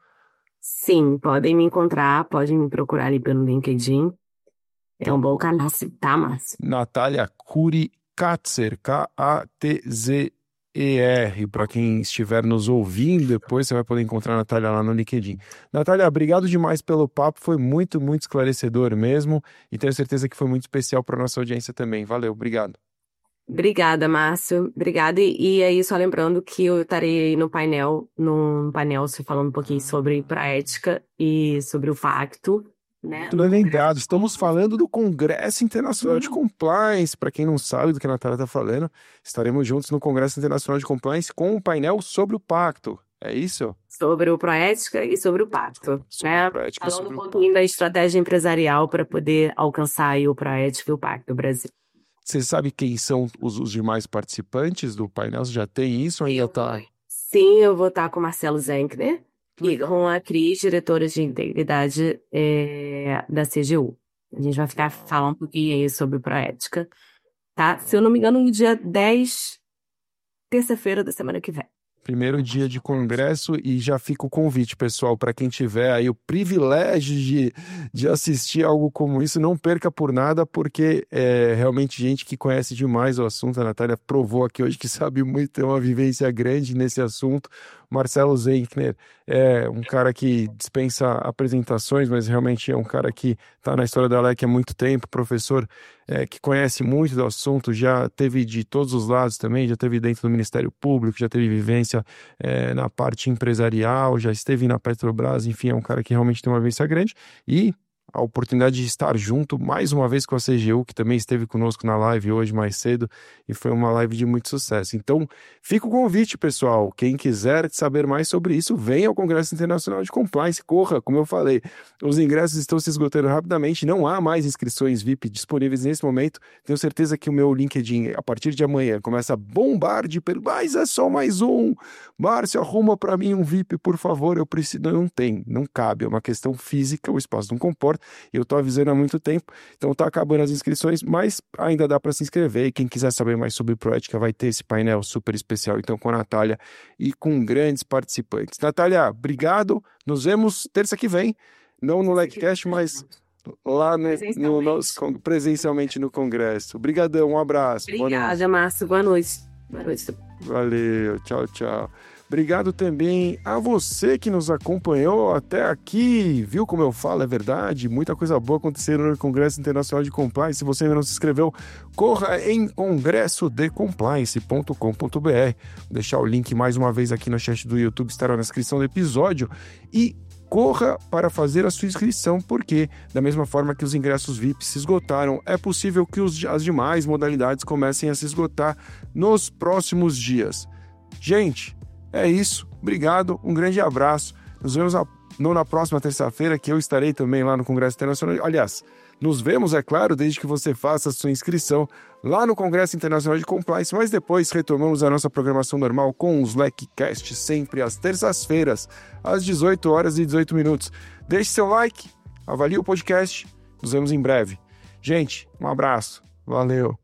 S1: Sim, podem me encontrar, podem me procurar ali pelo LinkedIn. É um bom canal, sim, tá, Márcio?
S2: Natália Curi Katzer, K A T Z E R, para quem estiver nos ouvindo, depois você vai poder encontrar a Natália lá no LinkedIn. Natália, obrigado demais pelo papo, foi muito, muito esclarecedor mesmo, e tenho certeza que foi muito especial para nossa audiência também. Valeu, obrigado.
S1: Obrigada, Márcio. Obrigada. E, e aí, só lembrando que eu estarei aí no painel, num painel, se falando um pouquinho sobre prática e sobre o pacto, né?
S2: Tudo bem lembrado, estamos falando do Congresso Internacional de Compliance. Para quem não sabe do que a Natália está falando, estaremos juntos no Congresso Internacional de Compliance com um painel sobre o pacto. É isso?
S1: Sobre o Proética e sobre o pacto,
S2: Sobre
S1: né?
S2: o Proética e
S1: Falando
S2: sobre
S1: um
S2: o
S1: pouquinho da estratégia empresarial para poder alcançar aí o Proética e o Pacto do Brasil.
S2: Você sabe quem são os, os demais participantes do painel? Você já tem isso ou ainda tá?
S1: Sim, eu vou estar com o Marcelo Zenkner e com a Cris, diretora de integridade é, da C G U. A gente vai ficar falando um pouquinho aí sobre Proética, tá? Se eu não me engano, no dia dez, terça-feira da semana que vem.
S2: Primeiro dia de congresso e já fica o convite, pessoal, para quem tiver aí o privilégio de, de assistir algo como isso, não perca por nada, porque é realmente gente que conhece demais o assunto. A Natália provou aqui hoje que sabe muito, tem uma vivência grande nesse assunto. Marcelo Zenkner é um cara que dispensa apresentações, mas realmente é um cara que está na história da Alec há muito tempo, professor é, que conhece muito do assunto, já teve de todos os lados também, já teve dentro do Ministério Público, já teve vivência é, na parte empresarial, já esteve na Petrobras, enfim, é um cara que realmente tem uma vivência grande e a oportunidade de estar junto mais uma vez com a C G U, que também esteve conosco na live hoje mais cedo, e foi uma live de muito sucesso. Então, fica o convite, pessoal. Quem quiser saber mais sobre isso, venha ao Congresso Internacional de Compliance, corra, como eu falei. Os ingressos estão se esgotando rapidamente, não há mais inscrições V I P disponíveis nesse momento. Tenho certeza que o meu LinkedIn, a partir de amanhã, começa a bombar de perguntas, mas é só mais um. Márcio, arruma para mim um V I P, por favor, eu preciso. Não tem, não cabe, é uma questão física, o espaço não comporta. Eu estou avisando há muito tempo, então está acabando as inscrições, mas ainda dá para se inscrever. E quem quiser saber mais sobre Proética vai ter esse painel super especial, então, com a Natália e com grandes participantes. Natália, obrigado. Nos vemos terça que vem, não no LecCast, mas lá no, no nosso, presencialmente no Congresso. Obrigadão, um abraço.
S1: Obrigada, Márcio. Boa noite. Boa noite.
S2: Valeu, tchau, tchau. Obrigado também a você que nos acompanhou até aqui. Viu como eu falo? É verdade. Muita coisa boa acontecendo no Congresso Internacional de Compliance. Se você ainda não se inscreveu, corra em congresso de compliance ponto com ponto b r. Vou deixar o link mais uma vez aqui no chat do YouTube, estará na descrição do episódio. E corra para fazer a sua inscrição, porque, da mesma forma que os ingressos V I P se esgotaram, é possível que os, as demais modalidades comecem a se esgotar nos próximos dias. Gente, é isso. Obrigado, um grande abraço. Nos vemos a, não na próxima terça-feira, que eu estarei também lá no Congresso Internacional. Aliás, nos vemos, é claro, desde que você faça a sua inscrição lá no Congresso Internacional de Compliance, mas depois retomamos a nossa programação normal com os LecCast, sempre às terças-feiras, às dezoito horas e dezoito minutos. Deixe seu like, avalie o podcast, nos vemos em breve. Gente, um abraço, valeu!